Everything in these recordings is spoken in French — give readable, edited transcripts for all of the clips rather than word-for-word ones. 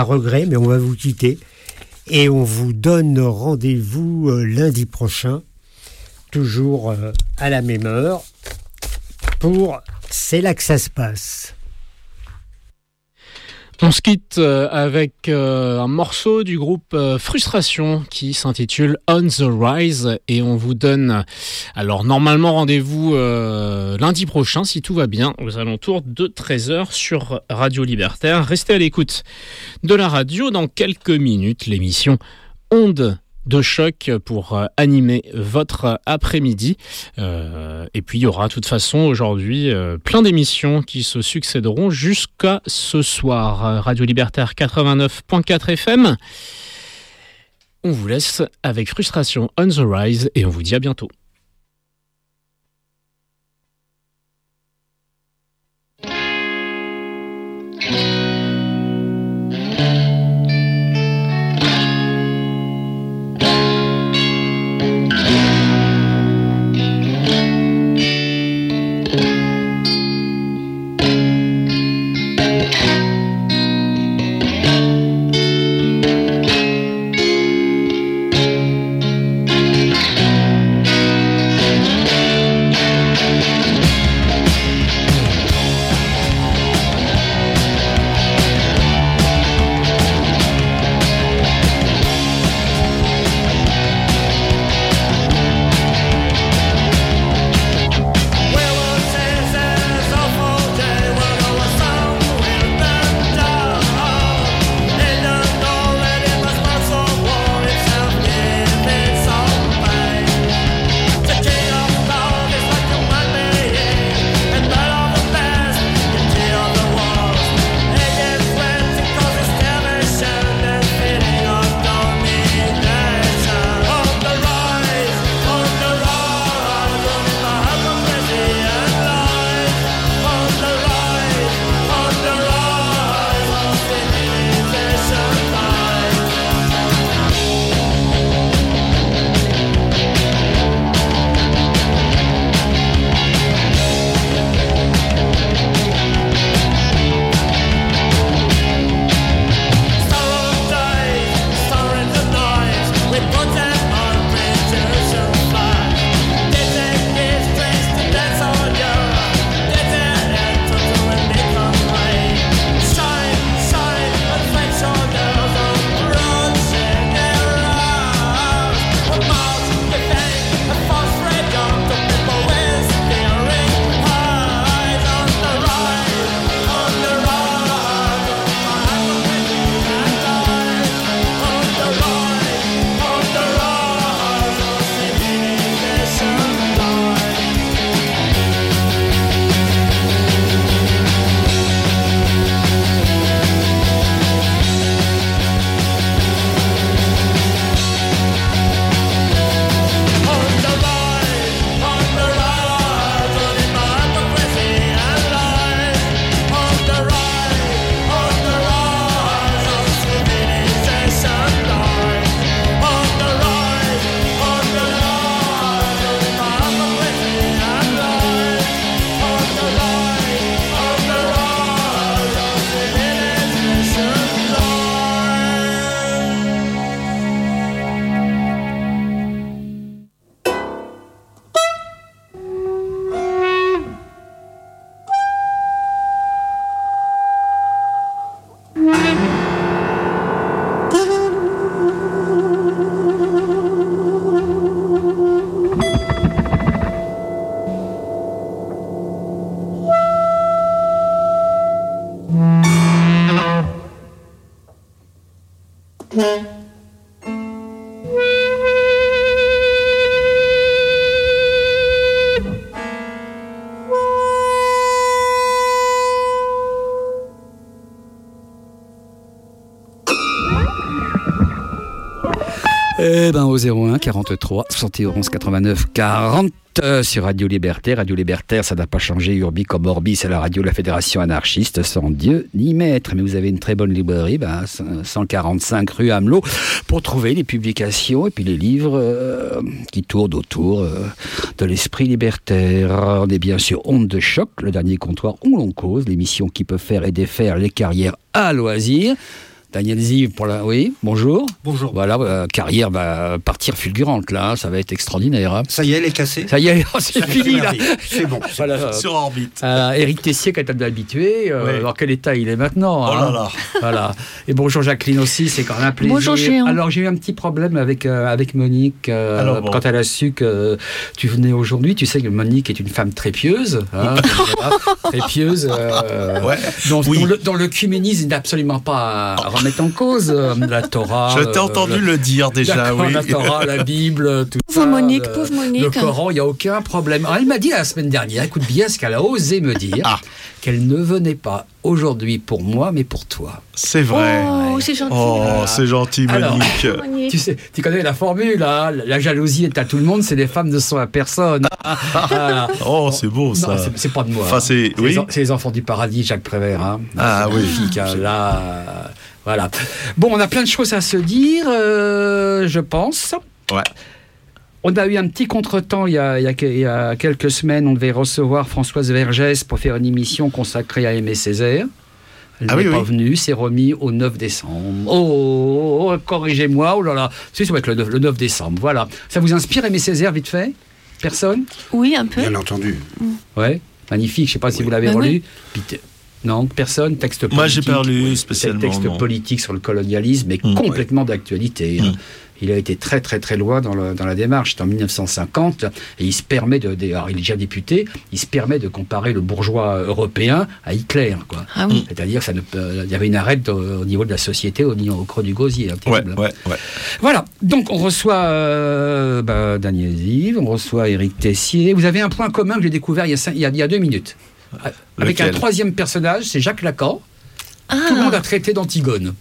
À regret, mais on va vous quitter. Et on vous donne rendez-vous lundi prochain, toujours à la même heure, pour C'est là que ça se passe. On se quitte avec un morceau du groupe Frustration qui s'intitule On the Rise et on vous donne alors normalement rendez-vous lundi prochain si tout va bien aux alentours de 13h sur Radio Libertaire. Restez à l'écoute de la radio dans quelques minutes, l'émission Onde de choc pour animer votre après-midi. Et puis il y aura de toute façon aujourd'hui plein d'émissions qui se succéderont jusqu'à ce soir. Radio Libertaire 89.4 FM. On vous laisse avec Frustration on the Rise et on vous dit à bientôt. Au 01 43 71 89 40 sur Radio Libertaire. Radio Libertaire, ça n'a pas changé. Urbi comme Orbi, c'est la radio de la Fédération anarchiste, sans Dieu ni maître. Mais vous avez une très bonne librairie, 145 rue Amelot, pour trouver les publications et puis les livres qui tournent autour de l'esprit libertaire. On est bien sûr Onde de choc, le dernier comptoir où l'on cause, l'émission qui peut faire et défaire les carrières à loisir. Daniel Ziv pour la... Oui, bonjour. Bonjour. Voilà, carrière va partir fulgurante là, ça va être extraordinaire. Hein. Ça y est, elle est cassée. Ça y est, c'est fini là. C'est bon. Voilà, Sur orbite. Éric Tessier, qui est habitué, dans quel état il est maintenant. Oh là là. Voilà. Et bonjour Jacqueline aussi, c'est quand même un plaisir. Bonjour Géant. Alors j'ai eu un petit problème avec Monique Alors, bon. quand elle a su que tu venais aujourd'hui. Tu sais que Monique est une femme très pieuse. Hein, voilà, très pieuse. Ouais. Dont, Oui. dont l'œcuménisme n'est absolument pas à remettre en cause. La Torah. Je t'ai entendu le dire déjà, oui. La Torah, la Bible, tout ça. Pauvre Monique, pauvre Monique. Le Coran, il n'y a aucun problème. Alors, elle m'a dit la semaine dernière, écoute bien ce qu'elle a osé me dire, qu'elle ne venait pas aujourd'hui pour moi, mais pour toi. C'est vrai. Oh, c'est gentil. Oh, c'est gentil, Alors, Monique. Tu sais, tu connais la formule, hein, la jalousie est à tout le monde, c'est les femmes ne sont à personne. Voilà. Oh, c'est beau ça. Non, c'est pas de moi. Enfin, c'est... Oui. C'est les enfants du paradis, Jacques Prévert. Hein. Ah, C'est oui. magnifique, hein, là, voilà. Bon, on a plein de choses à se dire, je pense. Ouais. On a eu un petit contretemps il y a quelques semaines. On devait recevoir Françoise Vergès pour faire une émission consacrée à Aimé Césaire. Elle n'est pas venue, c'est remis au 9 décembre. Oh, corrigez-moi, oh là là. Ça va être le 9 décembre, voilà. Ça vous inspire Aimé Césaire, vite fait? Personne? Oui, un peu. Bien entendu. Ouais, magnifique. Je ne sais pas si vous l'avez relu. Non, personne, texte politique. Moi, j'ai pas lu spécialement. Texte politique sur le colonialisme, mais complètement d'actualité. Il a été très très très loin dans la démarche. C'est en 1950 et il se permet alors il est déjà député, il se permet de comparer le bourgeois européen à Hitler, quoi. Ah oui. C'est-à-dire il y avait une arête au niveau de la société, au creux du gosier. Hein, terrible. Ouais. Voilà. Donc on reçoit Daniel Ziv, on reçoit Éric Tessier. Vous avez un point commun que j'ai découvert il y a 2 minutes. Avec Lequel? un troisième personnage, c'est Jacques Lacan. Tout le monde a traité d'Antigone.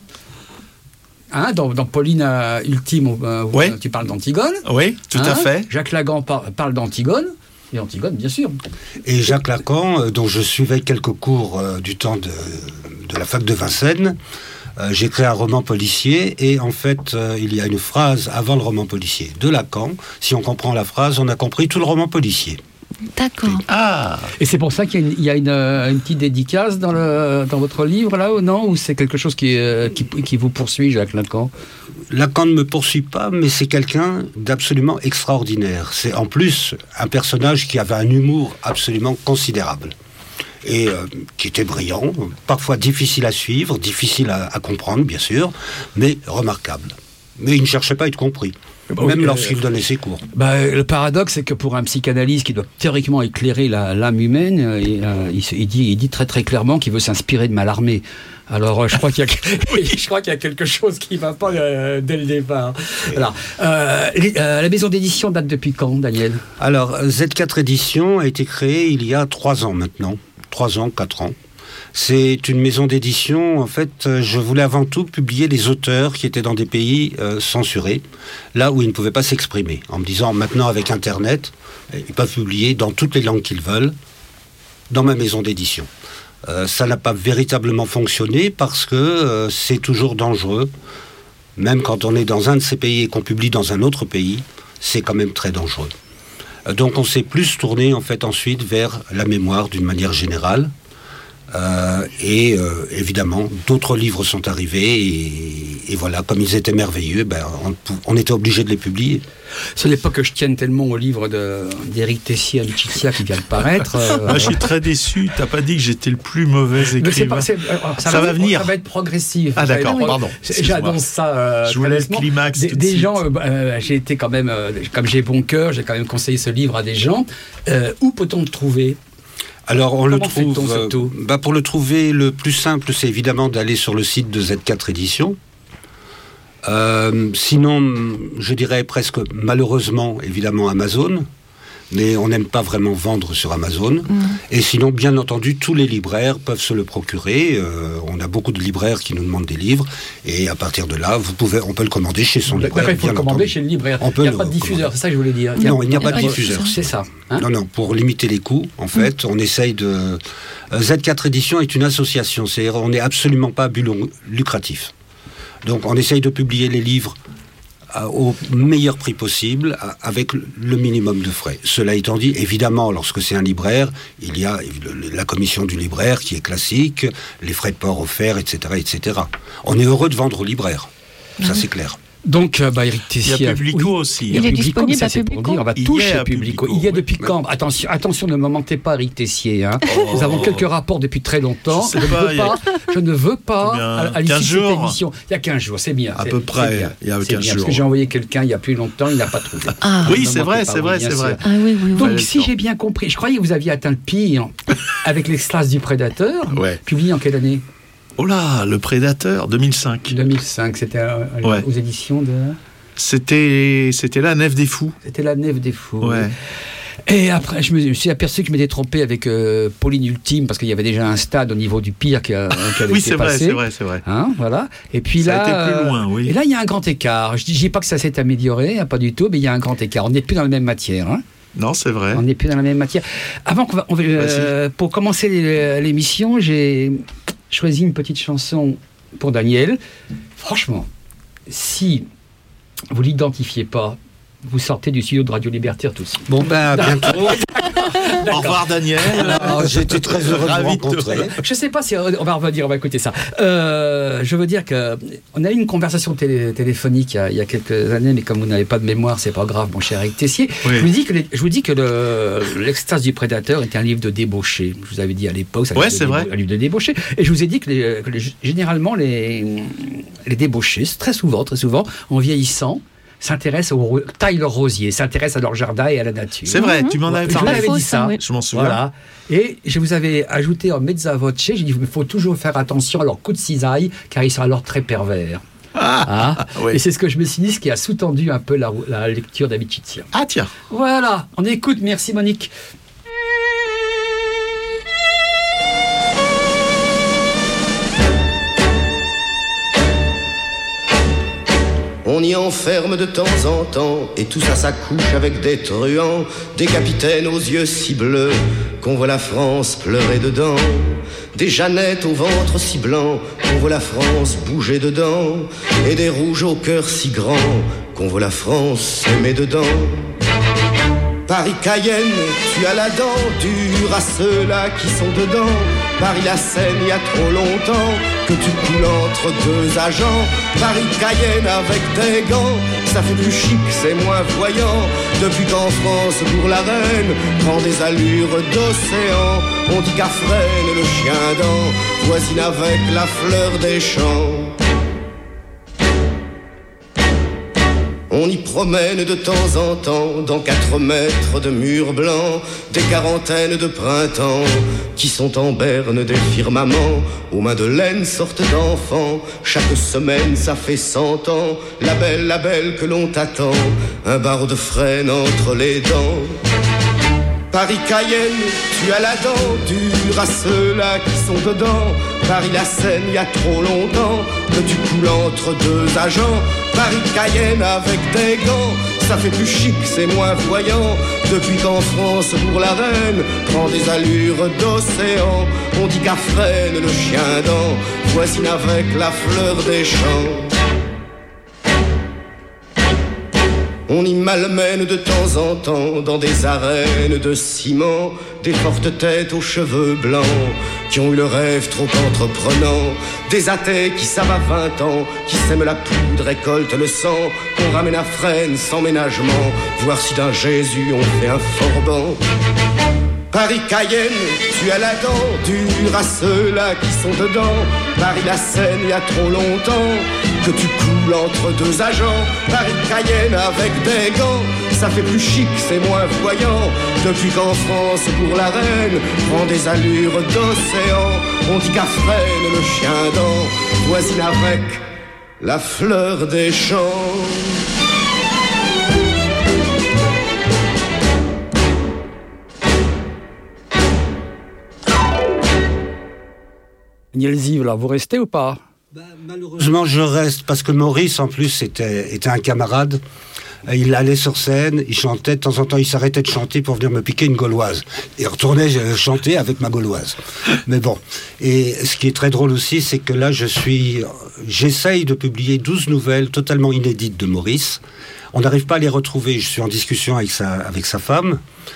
Hein, dans Pauline Ultime, tu parles d'Antigone. Oui, tout à fait. Jacques Lacan parle d'Antigone. Et Antigone, bien sûr. Et Jacques Lacan, dont je suivais quelques cours du temps de la fac de Vincennes, j'ai créé un roman policier et en fait, il y a une phrase avant le roman policier de Lacan. Si on comprend la phrase, on a compris tout le roman policier. D'accord. Ah. Et c'est pour ça qu'il y a une petite dédicace dans votre livre, là, ou non? Ou c'est quelque chose qui vous poursuit, Jacques Lacan? Lacan ne me poursuit pas, mais c'est quelqu'un d'absolument extraordinaire. C'est en plus un personnage qui avait un humour absolument considérable. Et qui était brillant, parfois difficile à suivre, difficile à comprendre, bien sûr, mais remarquable. Mais il ne cherchait pas à être compris. Même lorsqu'il donnait ses cours. Le paradoxe, c'est que pour un psychanalyste qui doit théoriquement éclairer l'âme humaine, il dit très très clairement qu'il veut s'inspirer de Mallarmé. Alors, je crois qu'il y a quelque chose qui ne va pas dès le départ. Alors, la maison d'édition date depuis quand, Daniel? Alors, Z4 Édition a été créée il y a 3 ans maintenant. 3 ans, 4 ans. C'est une maison d'édition, en fait, je voulais avant tout publier les auteurs qui étaient dans des pays censurés, là où ils ne pouvaient pas s'exprimer, en me disant, maintenant avec Internet, ils peuvent publier dans toutes les langues qu'ils veulent, dans ma maison d'édition. Ça n'a pas véritablement fonctionné parce que c'est toujours dangereux, même quand on est dans un de ces pays et qu'on publie dans un autre pays, c'est quand même très dangereux. Donc on s'est plus tourné, en fait, ensuite vers la mémoire d'une manière générale. Évidemment, d'autres livres sont arrivés et voilà, comme ils étaient merveilleux, on était obligé de les publier. Ce n'est pas que je tienne tellement au livre d'Éric Tessier Amicizia qui vient de paraître. Moi, je suis très déçu. T'as pas dit que j'étais le plus mauvais écrivain. Ça va venir. Ça va être progressif. Ah d'accord, pardon. J'annonce ça. Je voulais le climax. Des gens, j'ai été quand même, comme j'ai bon cœur, j'ai quand même conseillé ce livre à des gens. Où peut-on le trouver? Alors, on Comment le trouve. Pour le trouver, le plus simple, c'est évidemment d'aller sur le site de Z4 Éditions. Sinon, je dirais presque malheureusement, évidemment, Amazon. Mais on n'aime pas vraiment vendre sur Amazon. Et sinon, bien entendu, tous les libraires peuvent se le procurer. On a beaucoup de libraires qui nous demandent des livres. Et à partir de là, on peut le commander chez son libraire. Il faut le commander chez le libraire. Il n'y a pas de diffuseur, c'est ça que je voulais dire. Non, il n'y a pas de diffuseur. C'est ça. Hein? Non, pour limiter les coûts, en fait, on essaye de... Z4 Éditions est une association. C'est-à-dire, on n'est absolument pas à but lucratif. Donc, on essaye de publier les livres au meilleur prix possible, avec le minimum de frais. Cela étant dit, évidemment, lorsque c'est un libraire, il y a la commission du libraire qui est classique, les frais de port offerts, etc., etc. On est heureux de vendre au libraire, ça c'est clair. Donc, Éric Tessier. Il y a Publico aussi. Il est disponible à Publico. On va toucher Publico. Il y a depuis quand? Attention, ne me mentez pas, Éric Tessier. Hein. Nous avons quelques rapports depuis très longtemps. Je ne veux pas à l'issue de cette émission. Il y a 15 jours, c'est bien. À peu près, il y a 15 jours. Parce que j'ai envoyé quelqu'un il y a plus longtemps, il n'a pas trouvé. Oui, c'est vrai. Donc, si j'ai bien compris, je croyais que vous aviez atteint le pire avec l'Extase du Prédateur, publié en quelle année? Oh là, le Prédateur, 2005. 2005, c'était aux éditions de... C'était la Nef des Fous. C'était la Nef des Fous. Ouais. Et après, je me suis aperçu que je m'étais trompé avec Pauline Ultime, parce qu'il y avait déjà un stade au niveau du pire qui avait été passé. Oui, c'est vrai. Hein, voilà. Et puis ça là, a été plus loin, oui. Et là, il y a un grand écart. Je dis pas que ça s'est amélioré, hein, pas du tout, mais il y a un grand écart. On n'est plus dans la même matière. Hein. Non, c'est vrai. On n'est plus dans la même matière. Avant pour commencer l'émission, j'ai choisi une petite chanson pour Daniel. Franchement, si vous l'identifiez pas, vous sortez du studio de Radio Libertaire tout de suite. Bon, bientôt. Au revoir, Daniel. J'étais très heureux de vous rencontrer. Je sais pas si on va revenir, on va écouter ça. Je veux dire qu'on a eu une conversation téléphonique il y a quelques années, mais comme vous n'avez pas de mémoire, c'est pas grave, mon cher Éric Tessier. Oui. Je vous dis que l'Extase du Prédateur était un livre de débauché. Je vous avais dit à l'époque, c'est vrai. Un livre de débauché. Et je vous ai dit que généralement, les débauchés, très souvent, en vieillissant, taillent leur rosier, s'intéressent à leur jardin et à la nature. C'est vrai, tu m'en avais parlé. Je vous avais dit ça. Je m'en souviens. Voilà. Et je vous avais ajouté en mezza voce, j'ai dit il faut toujours faire attention à leurs coups de cisaille, car ils sont alors très pervers. Oui. Et c'est ce que je me suis dit, ce qui a sous-tendu un peu la lecture d'Amicizia. Ah tiens. Voilà, on écoute, merci Monique. On y enferme de temps en temps, et tout ça s'accouche avec des truands, des capitaines aux yeux si bleus, qu'on voit la France pleurer dedans, des Jeannettes au ventre si blanc, qu'on voit la France bouger dedans, et des rouges au cœur si grand, qu'on voit la France aimer dedans. Paris-Cayenne, tu as la dent dure à ceux-là qui sont dedans. Paris-La Seine, il y a trop longtemps que tu coules entre deux agents. Paris-Cayenne avec des gants, ça fait plus chic, c'est moins voyant. Depuis qu'en France, pour la reine, prend des allures d'océan. On dit Gafrène, le chien dent, voisine avec la fleur des champs. On y promène de temps en temps, dans 4 mètres de murs blancs, des quarantaines de printemps, qui sont en berne des firmaments, aux mains de laine sortent d'enfants. Chaque semaine, ça fait 100 ans, la belle que l'on t'attend, un barreau de frêne entre les dents. Paris-Cayenne, tu as la dent dure à ceux-là qui sont dedans. Paris-La Seine, il y a trop longtemps que tu coules entre deux agents. Paris-Cayenne avec des gants, ça fait plus chic, c'est moins voyant. Depuis qu'en France, pour la reine, prend des allures d'océan. On dit Gafrène, le chien dent, voisine avec la fleur des champs. On y malmène de temps en temps, dans des arènes de ciment, des fortes têtes aux cheveux blancs, qui ont eu le rêve trop entreprenant. Des athées qui savent à 20 ans, qui sèment la poudre, récoltent le sang, qu'on ramène à Fresnes sans ménagement, voir si d'un Jésus on fait un forban. Paris-Cayenne, tu as la dent dure à ceux-là qui sont dedans. Paris-La Seine, il y a trop longtemps que tu coules entre deux agents. Paris-Cayenne avec des gants, ça fait plus chic, c'est moins voyant. Depuis qu'en France, pour la reine, prend des allures d'océan. On dit Gafrène, le chien dent, voisine avec la fleur des champs. Daniel Ziv, là, vous restez ou pas? Malheureusement, je reste parce que Maurice, en plus, était un camarade. Il allait sur scène, il chantait, de temps en temps il s'arrêtait de chanter pour venir me piquer une gauloise. Et retournait chanter avec ma gauloise. Mais bon, et ce qui est très drôle aussi, c'est que là j'essaye de publier 12 nouvelles totalement inédites de Maurice. On n'arrive pas à les retrouver, je suis en discussion avec sa femme.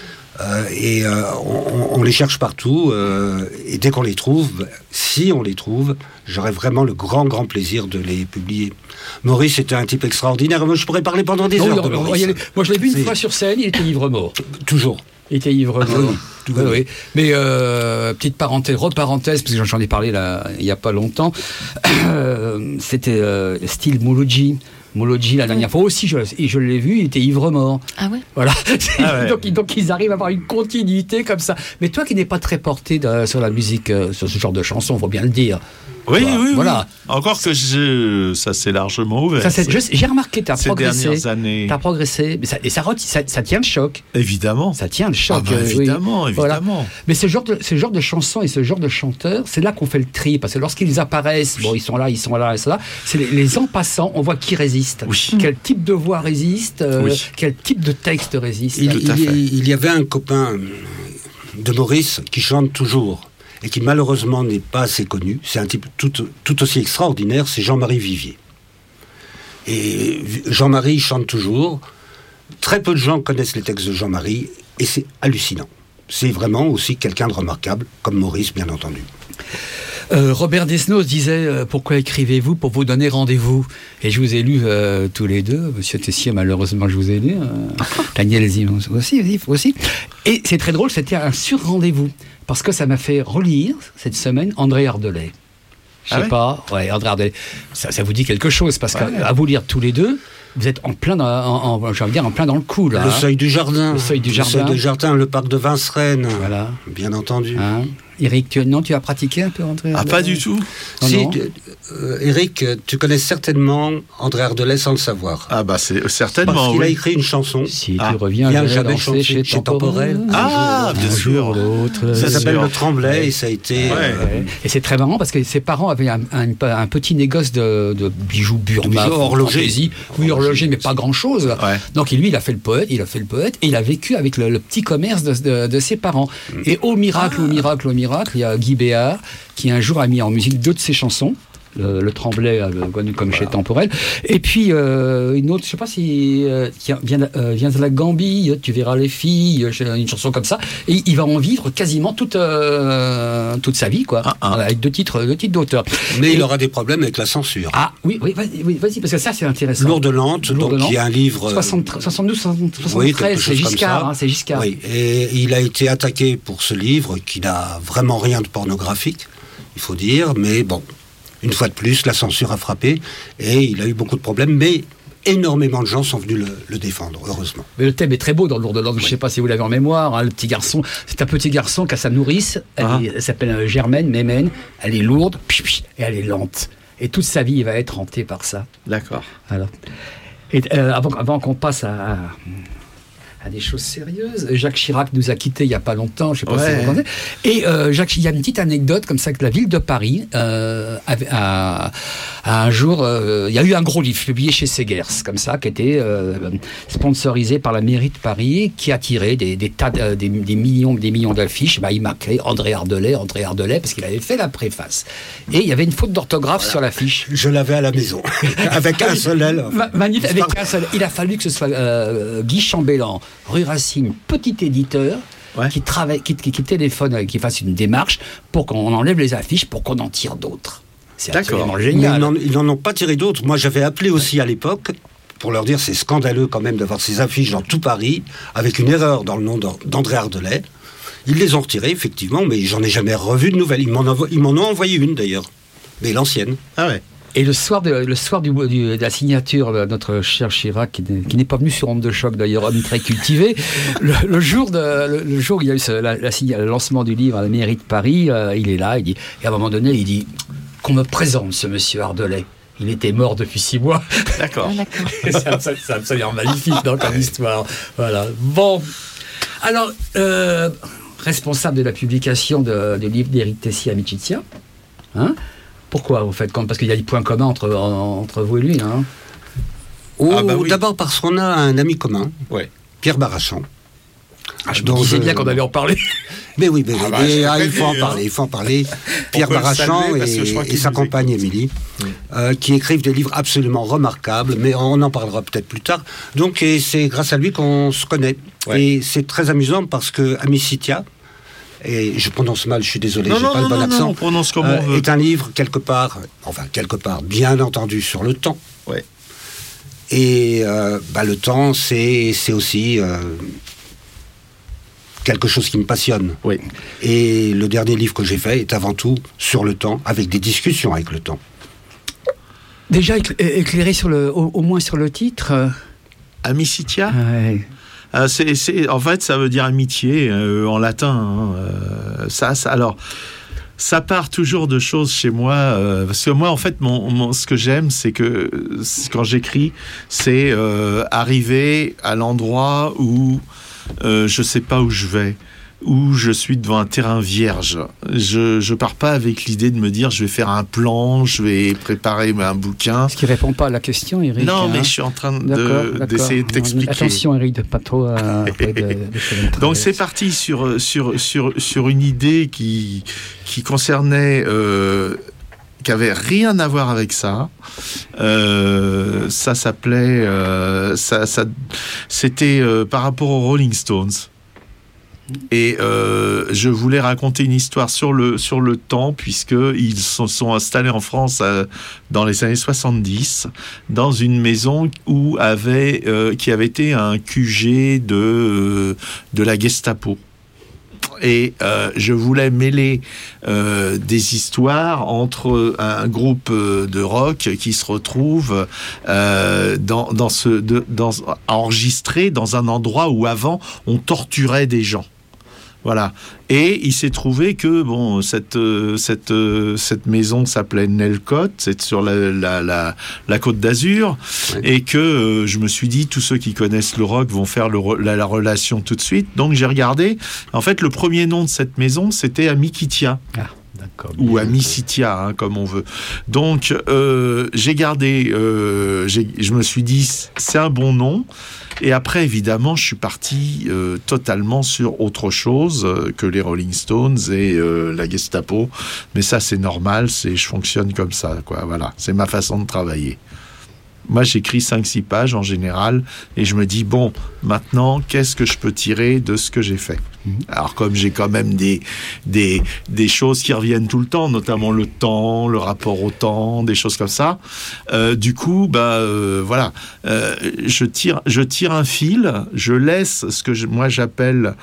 On les cherche partout et dès qu'on les trouve, si on les trouve, j'aurai vraiment le grand plaisir de les publier. Maurice était un type extraordinaire. Moi, je pourrais parler pendant des heures de Maurice. Moi, je l'ai vu une fois sur scène, il était ivre-mort. Toujours. Il était ivre-mort. Oui. Mais petite parenthèse, parce que j'en ai parlé là, il n'y a pas longtemps, c'était style Mouloudji. Mouloudji, la dernière fois aussi, je l'ai vu, il était ivre-mort. Ah ouais. Voilà. Donc ils arrivent à avoir une continuité comme ça. Mais toi qui n'es pas très porté sur la musique, sur ce genre de chansons, faut bien le dire. Oui. Voilà. Encore que ça s'est largement ouvert. J'ai remarqué, tu as progressé. Ces dernières années. Tu as progressé. Mais ça tient le choc. Évidemment. Ça tient le choc. Évidemment. Voilà. Mais ce genre de chansons et ce genre de chanteurs, c'est là qu'on fait le tri. Parce que lorsqu'ils apparaissent, ils sont là. C'est les en passant, on voit qui résiste. Oui. Quel type de voix résiste, quel type de texte résiste. Il y avait un copain de Maurice qui chante toujours et qui malheureusement n'est pas assez connu. C'est un type tout aussi extraordinaire, c'est Jean-Marie Vivier. Et Jean-Marie chante toujours. Très peu de gens connaissent les textes de Jean-Marie et c'est hallucinant. C'est vraiment aussi quelqu'un de remarquable, comme Maurice, bien entendu. Robert Desnos disait pourquoi écrivez-vous pour vous donner rendez-vous, et je vous ai lu tous les deux. Monsieur Tessier, malheureusement je vous ai lu, Daniel Zimon aussi, et c'est très drôle, c'était un sur-rendez-vous parce que ça m'a fait relire cette semaine André Ardelais. Je sais pas, André Ardelais, ça vous dit quelque chose parce qu'à vous lire tous les deux, vous êtes en plein dans le coup là. Le Seuil du Jardin. Le Seuil du Jardin, le parc de Vincennes. Voilà. Bien entendu. Eric, tu as pratiqué un peu André Ardelais? Pas du tout. Eric, tu connais certainement André Ardelais sans le savoir. C'est certainement. Parce qu'il a écrit une chanson. Si tu reviens jamais chanter chez Temporel. Bien sûr. Ça s'appelle Le Tremblay et ça a été. Et c'est très marrant parce que ses parents avaient un petit négoce de bijoux Burma, horloger. Oui, horloger, mais pas grand chose. Donc lui, il a fait le poète, et il a vécu avec le petit commerce de ses parents. Et au miracle, il y a Guy Béard qui un jour a mis en musique 2 de ses chansons. Le Tremblay, connu comme chez Temporel. Et puis une autre, je sais pas si viens de la Gambie, tu verras les filles, une chanson comme ça. Et il va en vivre quasiment toute sa vie, quoi, avec deux titres d'auteur. Mais il aura des problèmes avec la censure. Oui, vas-y, parce que ça c'est intéressant. Lourde Lente, donc il y a un livre 72, 73, c'est Giscard, c'est Giscard. Oui, et il a été attaqué pour ce livre qui n'a vraiment rien de pornographique, il faut dire, mais bon. Une fois de plus, la censure a frappé et il a eu beaucoup de problèmes, mais énormément de gens sont venus le défendre, heureusement. Mais le thème est très beau dans Lourde Lente, je ne sais pas si vous l'avez en mémoire, le petit garçon, c'est un petit garçon qui a sa nourrice, elle s'appelle Germaine, Mémène, elle est lourde, et elle est lente. Et toute sa vie, il va être hanté par ça. D'accord. Voilà. Et avant qu'on passe à des choses sérieuses. Jacques Chirac nous a quittés il n'y a pas longtemps, je ne sais pas si vous entendez. Et il y a une petite anecdote comme ça que la ville de Paris un jour, il y a eu un gros livre publié chez Segers, comme ça, qui était sponsorisé par la mairie de Paris, qui attirait des millions d'affiches. Il marquait André Ardelais, parce qu'il avait fait la préface. Et il y avait une faute d'orthographe sur l'affiche. Je l'avais à la maison, avec un seul L. Magnifique, avec un seul. Il a fallu que ce soit Guy Chambellan, rue Racine, petit éditeur, qui téléphone, qui fasse une démarche pour qu'on enlève les affiches, pour qu'on en tire d'autres. C'est absolument génial. Ils n'en ont pas tiré d'autres. Moi, j'avais appelé aussi à l'époque pour leur dire c'est scandaleux quand même d'avoir ces affiches dans tout Paris, avec une erreur dans le nom d'André Ardelais. Ils les ont retirées, effectivement, mais j'en ai jamais revu de nouvelles. Ils m'en ont envoyé une, d'ailleurs, mais l'ancienne. Et le soir de la signature de notre cher Chirac, qui n'est pas venu sur Onde de Choc, d'ailleurs, homme très cultivé, le jour où il y a eu le lancement du livre à la mairie de Paris, il est là, et à un moment donné, il dit qu'on me présente ce monsieur Ardelais. Il était mort depuis 6 mois. D'accord. C'est absolument magnifique comme histoire. Voilà. Bon. Alors, responsable de la publication du livre d'Éric Tessier à Amicizia, pourquoi vous faites comme? Parce qu'il y a des points communs entre vous et lui, D'abord parce qu'on a un ami commun, Pierre Barachon. Je me disais bien qu'on allait en parler. Mais oui, il faut en parler. Pierre Barachon et sa compagne Émilie, qui écrivent des livres absolument remarquables, mais on en parlera peut-être plus tard. Donc, et c'est grâce à lui qu'on se connaît. Ouais. Et c'est très amusant parce que Amicitia, et je prononce mal, je suis désolé, j'ai pas le bon accent, on prononce comme on veut. Est un livre quelque part, bien entendu sur le temps. Ouais. Et le temps, c'est aussi quelque chose qui me passionne. Oui. Et le dernier livre que j'ai fait est avant tout sur le temps, avec des discussions avec le temps. Déjà éclairé au moins sur le titre. Amicitia. Ouais. En fait, ça veut dire amitié en latin. Alors, ça part toujours de choses chez moi. Parce que moi, en fait, ce que j'aime, c'est que quand j'écris, c'est arriver à l'endroit où je sais pas où je vais, où je suis devant un terrain vierge. Je pars pas avec l'idée de me dire je vais faire un plan, je vais préparer un bouquin. Ce qui répond pas à la question, Eric. Non, mais je suis en train d'essayer de t'expliquer. Attention, Eric, de pas trop. Donc c'est parti sur une idée qui concernait. Qui avait rien à voir avec ça. Ça s'appelait. C'était par rapport aux Rolling Stones. Et je voulais raconter une histoire sur le temps, puisqu'ils se sont installés en France dans les années 70, dans une maison qui avait été un QG de la Gestapo. Et je voulais mêler des histoires entre un groupe de rock qui se retrouve enregistré dans un endroit où avant on torturait des gens. Voilà. Et il s'est trouvé que cette maison s'appelait Nelcott, c'est sur la Côte d'Azur, et que je me suis dit tous ceux qui connaissent le rock vont faire la relation tout de suite. Donc j'ai regardé. En fait, le premier nom de cette maison, c'était Amikitia. Ou Amicitia, comme on veut. Donc j'ai gardé. Je me suis dit c'est un bon nom. Et après, évidemment, je suis parti totalement sur autre chose que les Rolling Stones et la Gestapo. Mais ça, c'est normal, je fonctionne comme ça, quoi. Voilà, c'est ma façon de travailler. Moi, j'écris 5-6 pages en général et je me dis, bon, maintenant, qu'est-ce que je peux tirer de ce que j'ai fait ? Alors, comme j'ai quand même des choses qui reviennent tout le temps, notamment le temps, le rapport au temps, des choses comme ça, du coup, voilà, je tire un fil, je laisse ce que moi j'appelle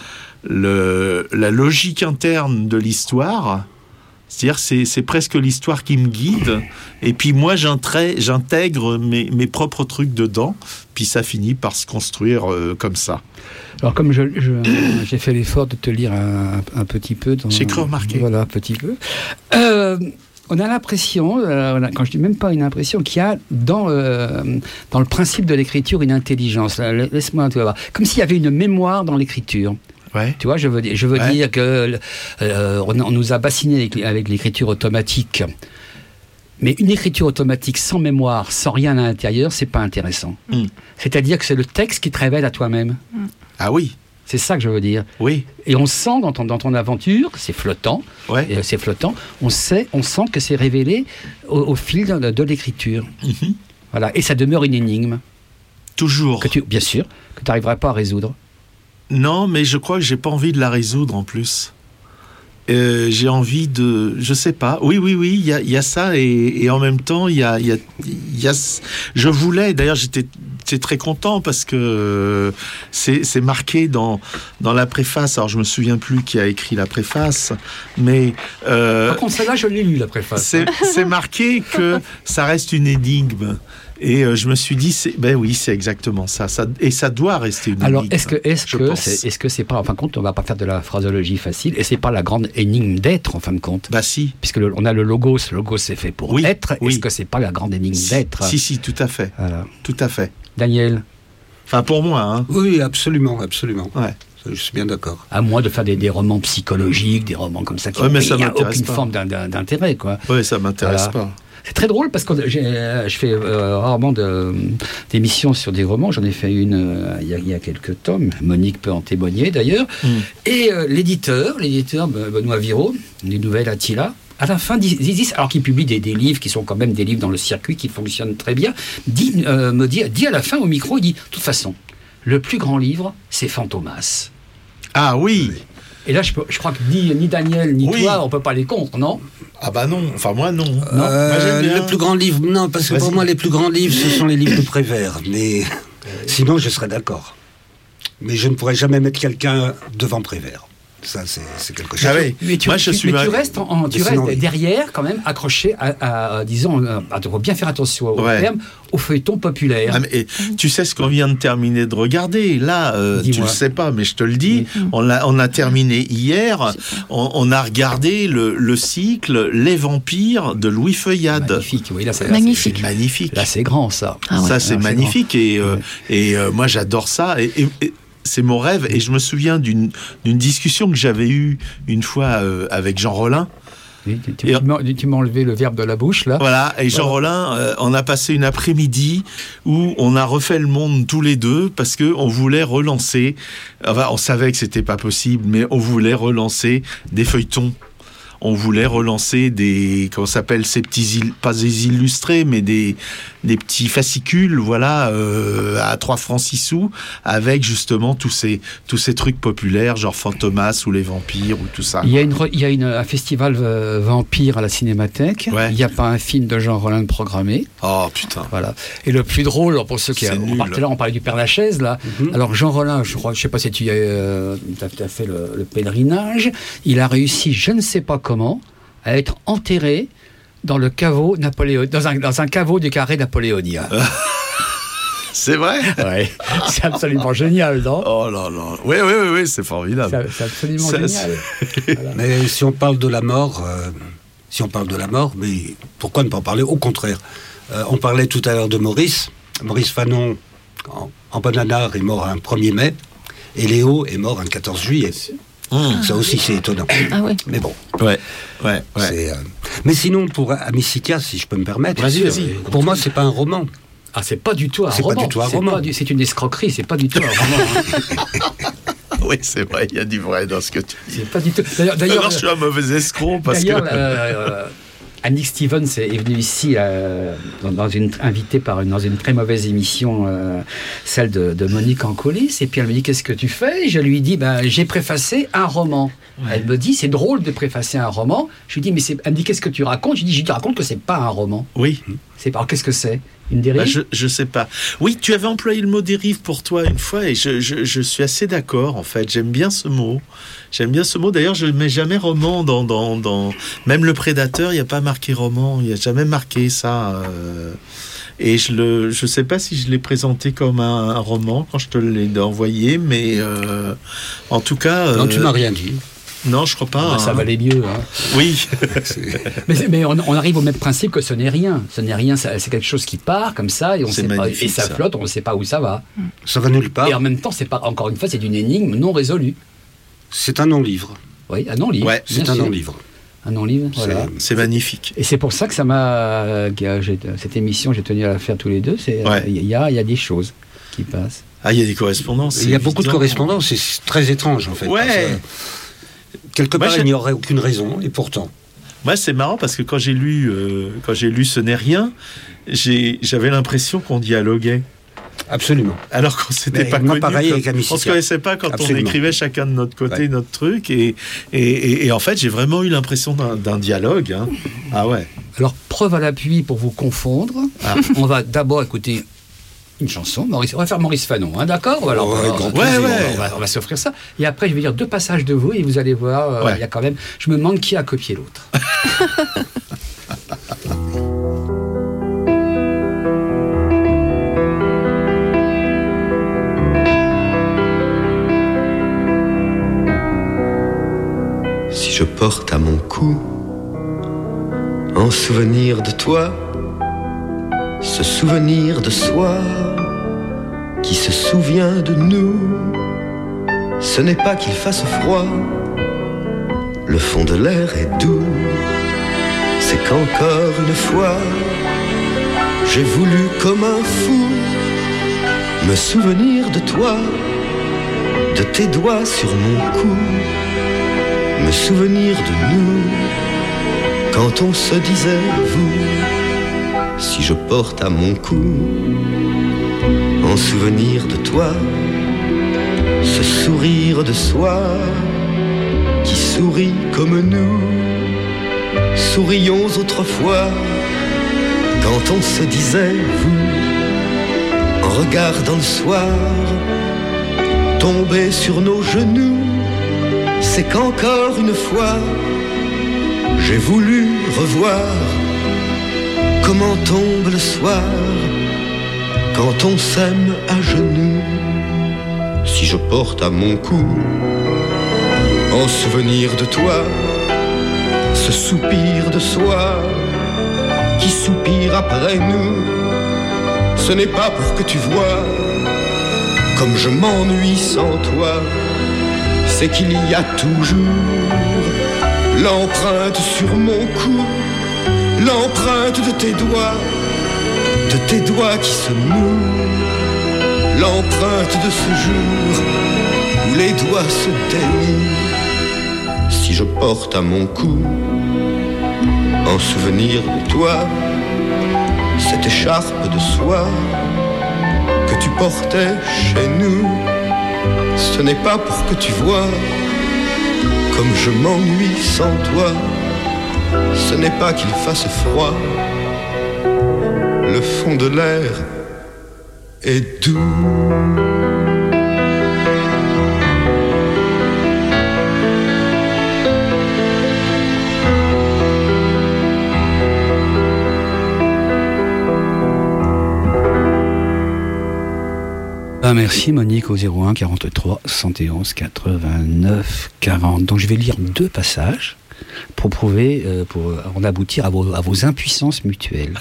la logique interne de l'histoire. C'est-à-dire, c'est presque l'histoire qui me guide. Et puis moi, j'intègre mes propres trucs dedans. Puis ça finit par se construire comme ça. Alors, comme j'ai fait l'effort de te lire un petit peu... J'ai cru remarquer. Voilà, un petit peu. On a l'impression, quand je dis même pas une impression, qu'il y a dans le principe de l'écriture une intelligence. Laisse-moi voir. Comme s'il y avait une mémoire dans l'écriture. Ouais. Tu vois, je veux dire que on nous a bassinés avec l'écriture automatique. Mais une écriture automatique sans mémoire, sans rien à l'intérieur, c'est pas intéressant. C'est-à-dire que c'est le texte qui te révèle à toi-même. Ah oui. C'est ça que je veux dire. Oui. Et on sent dans ton aventure, c'est flottant. Ouais. C'est flottant. On sent que c'est révélé au fil de l'écriture. Mm-hmm. Voilà. Et ça demeure une énigme. Toujours. Bien sûr, que tu n'arriveras pas à résoudre. Non, mais je crois que j'ai pas envie de la résoudre en plus. J'ai envie de, je sais pas. Oui, il y a ça et en même temps il y a. Je voulais. D'ailleurs, j'étais très content parce que c'est marqué dans la préface. Alors je me souviens plus qui a écrit la préface, mais. Par contre, celle-là, je l'ai lu la préface. C'est marqué que ça reste une énigme. Et je me suis dit, c'est exactement ça. Et ça doit rester une énigme. Alors, est-ce que c'est pas, en fin de compte, on va pas faire de la phraseologie facile, et c'est pas la grande énigme d'être, en fin de compte. Bah si. Puisque on a le logos c'est fait pour être. Oui. Est-ce que c'est pas la grande énigme d'être ? Si, tout à fait. Voilà. Tout à fait. Daniel ? Enfin, pour moi, hein. Oui, absolument. Ouais. Je suis bien d'accord. À moins de faire des romans psychologiques, des romans comme ça qui n'ont aucune forme d'intérêt, quoi. Oui, ça m'intéresse pas. C'est très drôle parce que je fais rarement d'émissions sur des romans. J'en ai fait une il y a quelques temps. Monique peut en témoigner d'ailleurs. Et l'éditeur Benoît Viraud, du Nouvel Attila, à la fin, alors qu'il publie des livres qui sont quand même des livres dans le circuit qui fonctionnent très bien, dit à la fin au micro, il dit, de toute façon, le plus grand livre, c'est Fantomas. Ah oui. Et là, je crois que ni Daniel, ni toi, on peut pas aller contre, non ? Ah bah non, enfin moi non. Moi, j'aime bien. Le plus grand livre, non, parce que pour moi, les plus grands livres, ce sont les livres de Prévert. Mais sinon, je serais d'accord. Mais je ne pourrais jamais mettre quelqu'un devant Prévert. Ça, c'est quelque chose. Ah oui. Mais tu restes derrière, quand même, accroché à bien faire attention au terme, au feuilleton populaire. Ah, mais, tu sais ce qu'on vient de terminer de regarder. Là, tu le sais pas, mais je te le dis. On a terminé hier. On a regardé le cycle Les Vampires de Louis Feuillade. Magnifique, oui. Là, c'est magnifique. Là, c'est grand, ça. Ça, c'est magnifique. Et moi, j'adore ça. Et c'est mon rêve, et je me souviens d'une discussion que j'avais eue une fois avec Jean Rollin. Oui, tu m'as enlevé le verbe de la bouche, là. Voilà, et Jean Rollin, on a passé une après-midi où on a refait le monde tous les deux, parce qu'on voulait relancer, enfin, on savait que c'était pas possible, mais on voulait relancer des feuilletons. On voulait relancer comment s'appelle ces petits, pas des illustrés, mais des petits fascicules, voilà, à 3 francs 6 sous, avec justement tous ces trucs populaires, genre Fantomas ou Les Vampires ou tout ça. Il y a un festival vampire à la Cinémathèque. Ouais. Il n'y a pas un film de Jean Rollin programmé. Oh putain. Voilà. Et le plus drôle, pour ceux qui on parlait du Père Lachaise, là. Alors Jean Rollin, je sais pas si tu as fait le pèlerinage, il a réussi, je ne sais pas comment, à être enterré dans le caveau dans un caveau du carré napoléonien. C'est vrai ? Ouais. C'est absolument génial, non ? Oh là là. Oui, c'est formidable. C'est absolument génial. Voilà. Mais si on parle de la mort, mais pourquoi ne pas en parler ? Au contraire. On parlait tout à l'heure de Maurice. Maurice Fanon, en Bananard, est mort un 1er mai. Et Léo est mort un 14 juillet. Ça aussi, c'est étonnant. Ah oui. Mais bon. Ouais. Mais sinon, pour Amicitia, si je peux me permettre, pour moi, c'est pas un roman. Ah, c'est pas du tout un roman. Pas du tout un roman. C'est une escroquerie, c'est pas du tout un roman. Oui, c'est vrai, il y a du vrai dans ce que tu dis. C'est pas du tout. D'ailleurs, je suis un mauvais escroc parce que. Annick Stevens est venue ici invitée dans une très mauvaise émission, celle de Monique en coulisses, et puis elle me dit qu'est-ce que tu fais ? Et je lui dis j'ai préfacé un roman. Ouais. Elle me dit c'est drôle de préfacer un roman. Je lui dis elle me dit qu'est-ce que tu racontes ? Je lui dis je te raconte que c'est pas un roman. Oui. Alors qu'est-ce que c'est ? Une dérive ? Je sais pas. Oui, tu avais employé le mot dérive pour toi une fois, et je suis assez d'accord en fait. J'aime bien ce mot. D'ailleurs, je ne mets jamais roman dans même Le Prédateur, il n'y a pas marqué roman, il n'y a jamais marqué ça. Et je sais pas si je l'ai présenté comme un roman quand je te l'ai envoyé, mais en tout cas. Non, tu m'as rien dit. Non, je crois pas. Ça valait mieux. Hein. Oui. mais on arrive au même principe que ce n'est rien. Ce n'est rien, c'est quelque chose qui part comme ça et on sait pas, et ça flotte, on ne sait pas où ça va. Ça va nulle part. Et en même temps, encore une fois, c'est une énigme non résolue. C'est un non-livre. Oui, un non-livre. Ouais, c'est un non-livre. Un non-livre, voilà. C'est magnifique. Et c'est pour ça que cette émission, j'ai tenu à la faire tous les deux. Il y a des choses qui passent. Ah, il y a des correspondances. Il y a beaucoup de correspondances. C'est très étrange, en fait. Ouais. Quelque part, il n'y aurait aucune raison, et pourtant. Moi, c'est marrant parce que quand j'ai lu Ce n'est rien, j'avais l'impression qu'on dialoguait. Absolument. Alors qu'on s'était pas connus. Pareil avec on se connaissait pas quand on écrivait chacun de notre côté notre truc. Et en fait, j'ai vraiment eu l'impression d'un dialogue. Hein. Ah ouais. Alors, preuve à l'appui pour vous confondre, on va d'abord écouter une chanson. On va faire Maurice Fanon, hein, d'accord ? On va s'offrir ça. Et après, je vais dire 2 passages de vous et vous allez voir, il y a quand même... Je me demande qui a copié l'autre. Si je porte à mon cou, en souvenir de toi, ce souvenir de soi qui se souvient de nous, ce n'est pas qu'il fasse froid, le fond de l'air est doux, c'est qu'encore une fois, j'ai voulu comme un fou me souvenir de toi, de tes doigts sur mon cou, me souvenir de nous, quand on se disait vous, si je porte à mon cou, en souvenir de toi, ce sourire de soir, qui sourit comme nous, sourions autrefois, quand on se disait vous, en regardant le soir, tomber sur nos genoux, c'est qu'encore une fois, j'ai voulu revoir comment tombe le soir, quand on s'aime à genoux, si je porte à mon cou, en souvenir de toi, ce soupir de soir, qui soupire après nous, ce n'est pas pour que tu vois comme je m'ennuie sans toi, c'est qu'il y a toujours l'empreinte sur mon cou, l'empreinte de tes doigts qui se nouent, l'empreinte de ce jour où les doigts se dénouent, si je porte à mon cou, en souvenir de toi, cette écharpe de soie que tu portais chez nous, ce n'est pas pour que tu vois comme je m'ennuie sans toi, ce n'est pas qu'il fasse froid, le fond de l'air est doux. Merci Monique au 01 43 71 89 40. Donc je vais lire 2 passages pour prouver, pour en aboutir à vos impuissances mutuelles.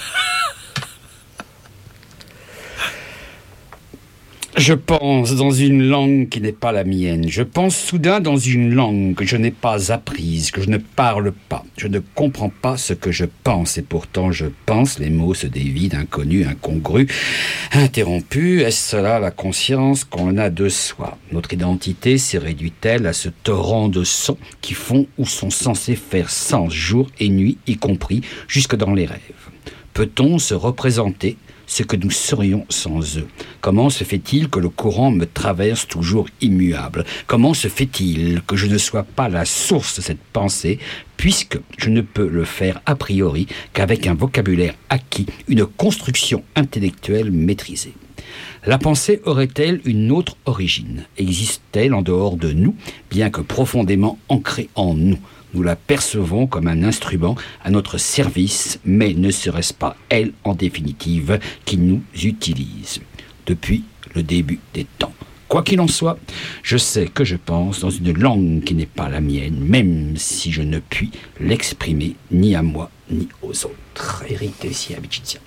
Je pense dans une langue qui n'est pas la mienne. Je pense soudain dans une langue que je n'ai pas apprise, que je ne parle pas. Je ne comprends pas ce que je pense, et pourtant je pense. Les mots se dévident, inconnus, incongrus, interrompus. Est-ce cela la conscience qu'on a de soi? Notre identité s'est réduite-t-elle à ce torrent de sons qui font ou sont censés faire sens jour et nuit, y compris jusque dans les rêves? Peut-on se représenter ce que nous serions sans eux? Comment se fait-il que le courant me traverse toujours immuable? Comment se fait-il que je ne sois pas la source de cette pensée, puisque je ne peux le faire a priori qu'avec un vocabulaire acquis, une construction intellectuelle maîtrisée? La pensée aurait-elle une autre origine? Existe-t-elle en dehors de nous, bien que profondément ancrée en nous? Nous la percevons comme un instrument à notre service, mais ne serait-ce pas elle, en définitive, qui nous utilise depuis le début des temps? Quoi qu'il en soit, je sais que je pense dans une langue qui n'est pas la mienne, même si je ne puis l'exprimer ni à moi ni aux autres. Éric Tessier-Abitchitia.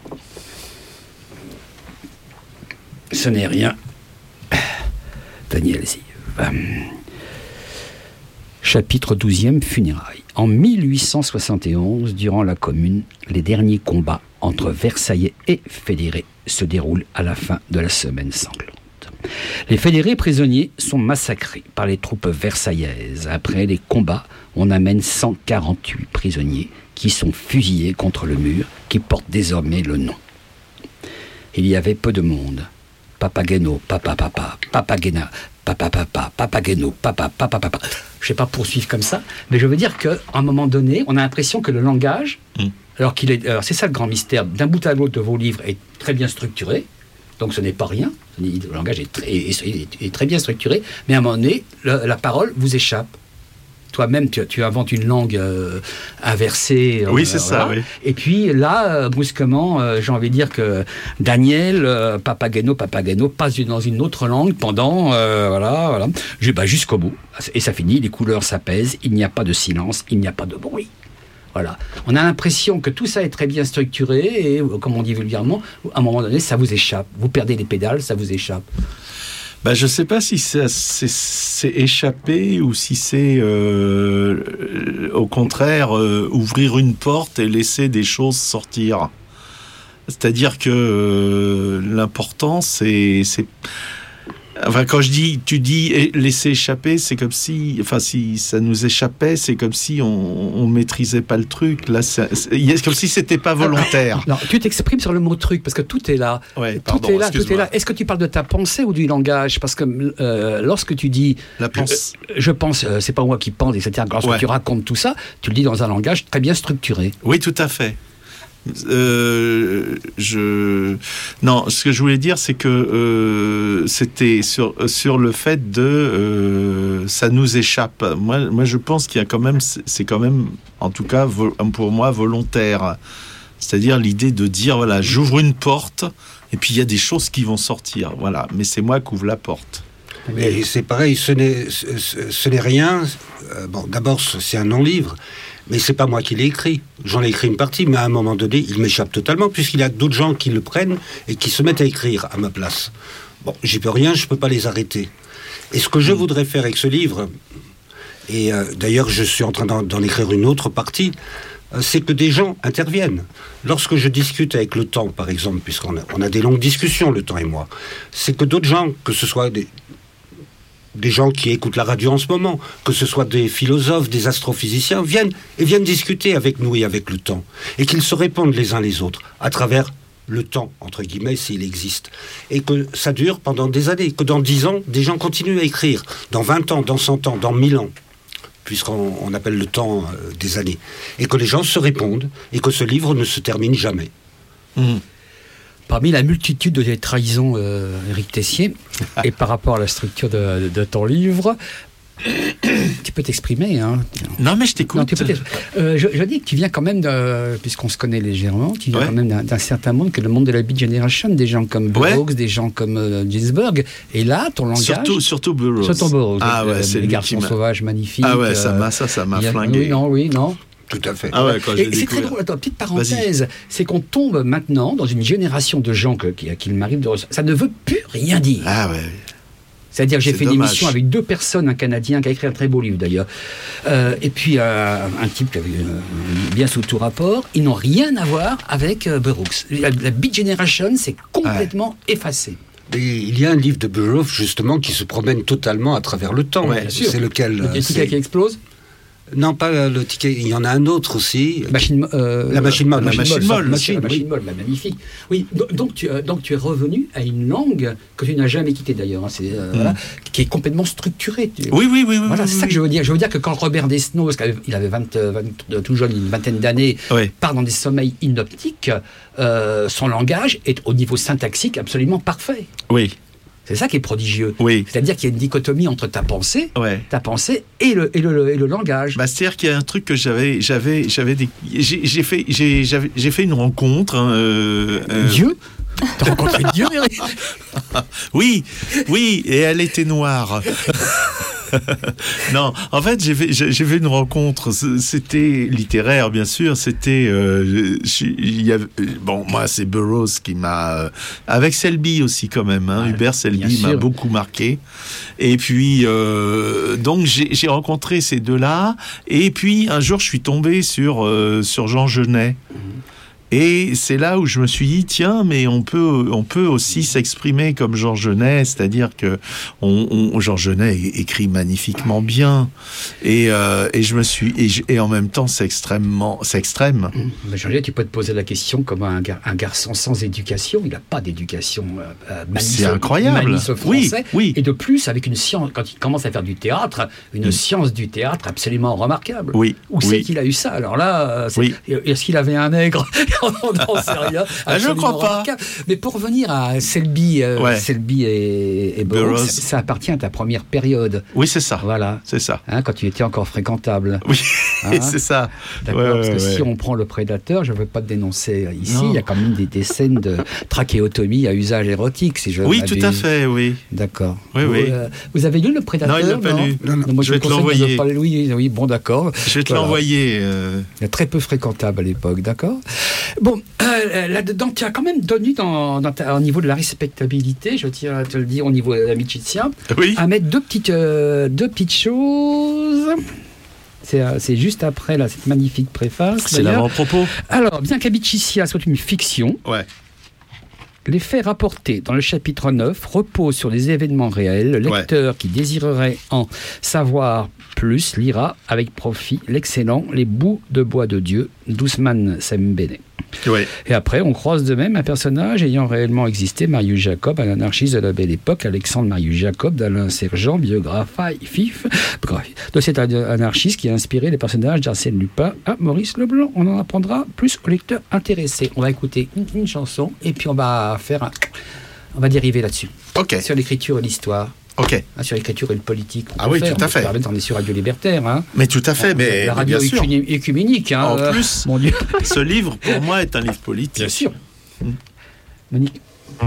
Ce n'est rien. Daniel Ziv. Chapitre 12e, funérailles. En 1871, durant la Commune, les derniers combats entre Versaillais et fédérés se déroulent à la fin de la semaine sanglante. Les fédérés prisonniers sont massacrés par les troupes versaillaises. Après les combats, on amène 148 prisonniers qui sont fusillés contre le mur qui porte désormais le nom. Il y avait peu de monde. Papageno, papa, Papagena, papa, Papageno, papa. Je ne vais pas poursuivre comme ça, mais je veux dire qu'à un moment donné, on a l'impression que le langage, alors c'est ça le grand mystère, d'un bout à l'autre de vos livres est très bien structuré, donc ce n'est pas rien, le langage est très bien structuré, mais à un moment donné, la parole vous échappe. Toi-même, tu inventes une langue inversée. Oui, c'est ça, oui. Et puis là, brusquement, j'ai envie de dire que Daniel, Papageno, passe dans une autre langue pendant, voilà. Jusqu'au bout. Et ça finit, les couleurs s'apaisent, il n'y a pas de silence, il n'y a pas de bruit. Voilà. On a l'impression que tout ça est très bien structuré et, comme on dit vulgairement, à un moment donné, ça vous échappe. Vous perdez les pédales, ça vous échappe. Je sais pas si c'est échapper ou si c'est au contraire ouvrir une porte et laisser des choses sortir. C'est-à-dire que l'important c'est enfin, quand tu dis laisser échapper, c'est comme si, enfin, si ça nous échappait, c'est comme si on maîtrisait pas le truc. Là, c'est comme si c'était pas volontaire. Non, tu t'exprimes sur le mot truc parce que tout est là. Ouais, tout est là. Est-ce que tu parles de ta pensée ou du langage? Parce que lorsque tu dis, je pense, c'est pas moi qui pense, etc. Lorsque tu racontes tout ça, tu le dis dans un langage très bien structuré. Oui, tout à fait. Non, ce que je voulais dire, c'est que c'était sur le fait de ça nous échappe. Moi, je pense qu'il y a quand même, c'est quand même, en tout cas pour moi, volontaire. C'est-à-dire l'idée de dire voilà, j'ouvre une porte et puis il y a des choses qui vont sortir. Voilà, mais c'est moi qui ouvre la porte. Mais c'est pareil, ce n'est rien. Bon, d'abord, c'est un non-livre. Mais c'est pas moi qui l'ai écrit. J'en ai écrit une partie, mais à un moment donné, il m'échappe totalement, puisqu'il y a d'autres gens qui le prennent et qui se mettent à écrire à ma place. Bon, j'y peux rien, je peux pas les arrêter. Et ce que je voudrais faire avec ce livre, et d'ailleurs je suis en train d'en écrire une autre partie, c'est que des gens interviennent. Lorsque je discute avec Le Temps, par exemple, puisqu'on a des longues discussions, Le Temps et moi, c'est que d'autres gens, que ce soit des gens qui écoutent la radio en ce moment, que ce soit des philosophes, des astrophysiciens, viennent discuter avec nous et avec Le Temps, et qu'ils se répondent les uns les autres, à travers le temps, entre guillemets, s'il existe. Et que ça dure pendant des années, que dans 10 ans, des gens continuent à écrire, dans 20 ans, dans 100 ans, dans 1000 ans, puisqu'on appelle le temps des années. Et que les gens se répondent, et que ce livre ne se termine jamais. Parmi la multitude de trahisons, Éric Tessier, et par rapport à la structure de ton livre, tu peux t'exprimer. Hein. Non, mais je t'écoute. Non, je dis que tu viens quand même, puisqu'on se connaît légèrement, tu viens quand même d'un certain monde, que le monde de la Beat Generation, des gens comme Burroughs, des gens comme Ginsberg. Et là, ton langage... Surtout Burroughs. Surtout Burroughs. Ah ouais, c'est les garçons sauvages, magnifiques. Ah ouais, ça m'a flingué. Oui, non. Tout à fait. Ah ouais, quand j'ai découvert. C'est très drôle. Attends, petite parenthèse. C'est qu'on tombe maintenant dans une génération de gens qu'il m'arrive de recevoir. Ça ne veut plus rien dire. Ah ouais. C'est-à-dire que j'ai fait une émission avec 2 personnes, un Canadien qui a écrit un très beau livre d'ailleurs, et puis un type qui avait bien sous tout rapport. Ils n'ont rien à voir avec Burroughs. La Beat Generation, c'est complètement effacé. Et il y a un livre de Burroughs justement qui se promène totalement à travers le temps. Bien sûr. C'est lequel Le ticket qui explose. Non, pas le ticket. Il y en a un autre aussi. La machine molle. La machine molle, magnifique. Oui, donc tu es revenu à une langue que tu n'as jamais quittée d'ailleurs. Hein, voilà, qui est complètement structurée. Oui. Voilà, c'est ça que je veux dire. Je veux dire que quand Robert Desnos, il avait tout jeune, une vingtaine d'années, part dans des sommeils inoptiques, son langage est au niveau syntaxique absolument parfait. Oui. C'est ça qui est prodigieux. Oui. C'est-à-dire qu'il y a une dichotomie entre ta pensée et le langage. C'est-à-dire qu'il y a un truc que j'ai fait une rencontre. Dieu. T'as rencontré Dieu, Eric? Oui, et elle était noire. Non, en fait, j'ai fait une rencontre. C'était littéraire, bien sûr. C'était, moi, c'est Burroughs qui m'a, avec Selby aussi quand même. Hein, Hubert Selby m'a beaucoup marqué. Et puis, donc, j'ai rencontré ces deux-là. Et puis, un jour, je suis tombé sur Jean Genet. Et c'est là où je me suis dit, tiens, mais on peut aussi s'exprimer comme Jean Genet, c'est-à-dire que Jean Genet écrit magnifiquement bien, et je me suis, et en même temps c'est extrême. Mais Jean Genet, tu peux te poser la question comme un garçon sans éducation, il n'a pas d'éducation. C'est incroyable. Français, oui. Et de plus avec une science, quand il commence à faire du théâtre, une science du théâtre absolument remarquable. Oui. Où c'est qu'il a eu ça? Alors là, est-ce qu'il avait un nègre? On n'en sait rien. Je ne crois pas. Mais pour revenir à Selby, et Burroughs, ça appartient à ta première période. Oui, c'est ça. Voilà. C'est ça. Hein, quand tu étais encore fréquentable. Oui, c'est ça. D'accord, parce que si on prend Le Prédateur, je ne veux pas te dénoncer ici, il y a quand même des scènes de trachéotomie à usage érotique, si je Oui, tout à fait, oui. D'accord. Oui. Vous avez lu Le Prédateur? Non, il l'a pas lu. Moi, je vais te l'envoyer. Oui, bon, d'accord. Je vais te l'envoyer. Il y a très peu fréquentable à l'époque, d'accord. Bon, là-dedans, tu as quand même donné au niveau de la respectabilité, je tiens à te le dire, au niveau de l'amicizia, à mettre deux petites choses. C'est juste après là, cette magnifique préface. C'est l'avant-propos. Alors, bien qu'Amicizia soit une fiction, les faits rapportés dans le chapitre 9 reposent sur des événements réels. Le lecteur qui désirerait en savoir plus lira avec profit l'excellent Les bouts de bois de Dieu d'Ousmane Sembène. Et après, on croise de même un personnage ayant réellement existé, Marius Jacob, un anarchiste de la Belle Époque, Alexandre Marius Jacob, d'Alain Sergent, biographe de cet anarchiste qui a inspiré les personnages d'Arsène Lupin à Maurice Leblanc. On en apprendra plus au lecteur intéressé. On va écouter une chanson et puis on va dériver là-dessus. Sur l'écriture et l'histoire. Sur l'écriture et le politique. Tout à fait. On est sur Radio Libertaire. Mais tout à fait. Mais la radio écuménique. En plus, mon Dieu. Ce livre, pour moi, est un livre politique. Bien sûr. Monique.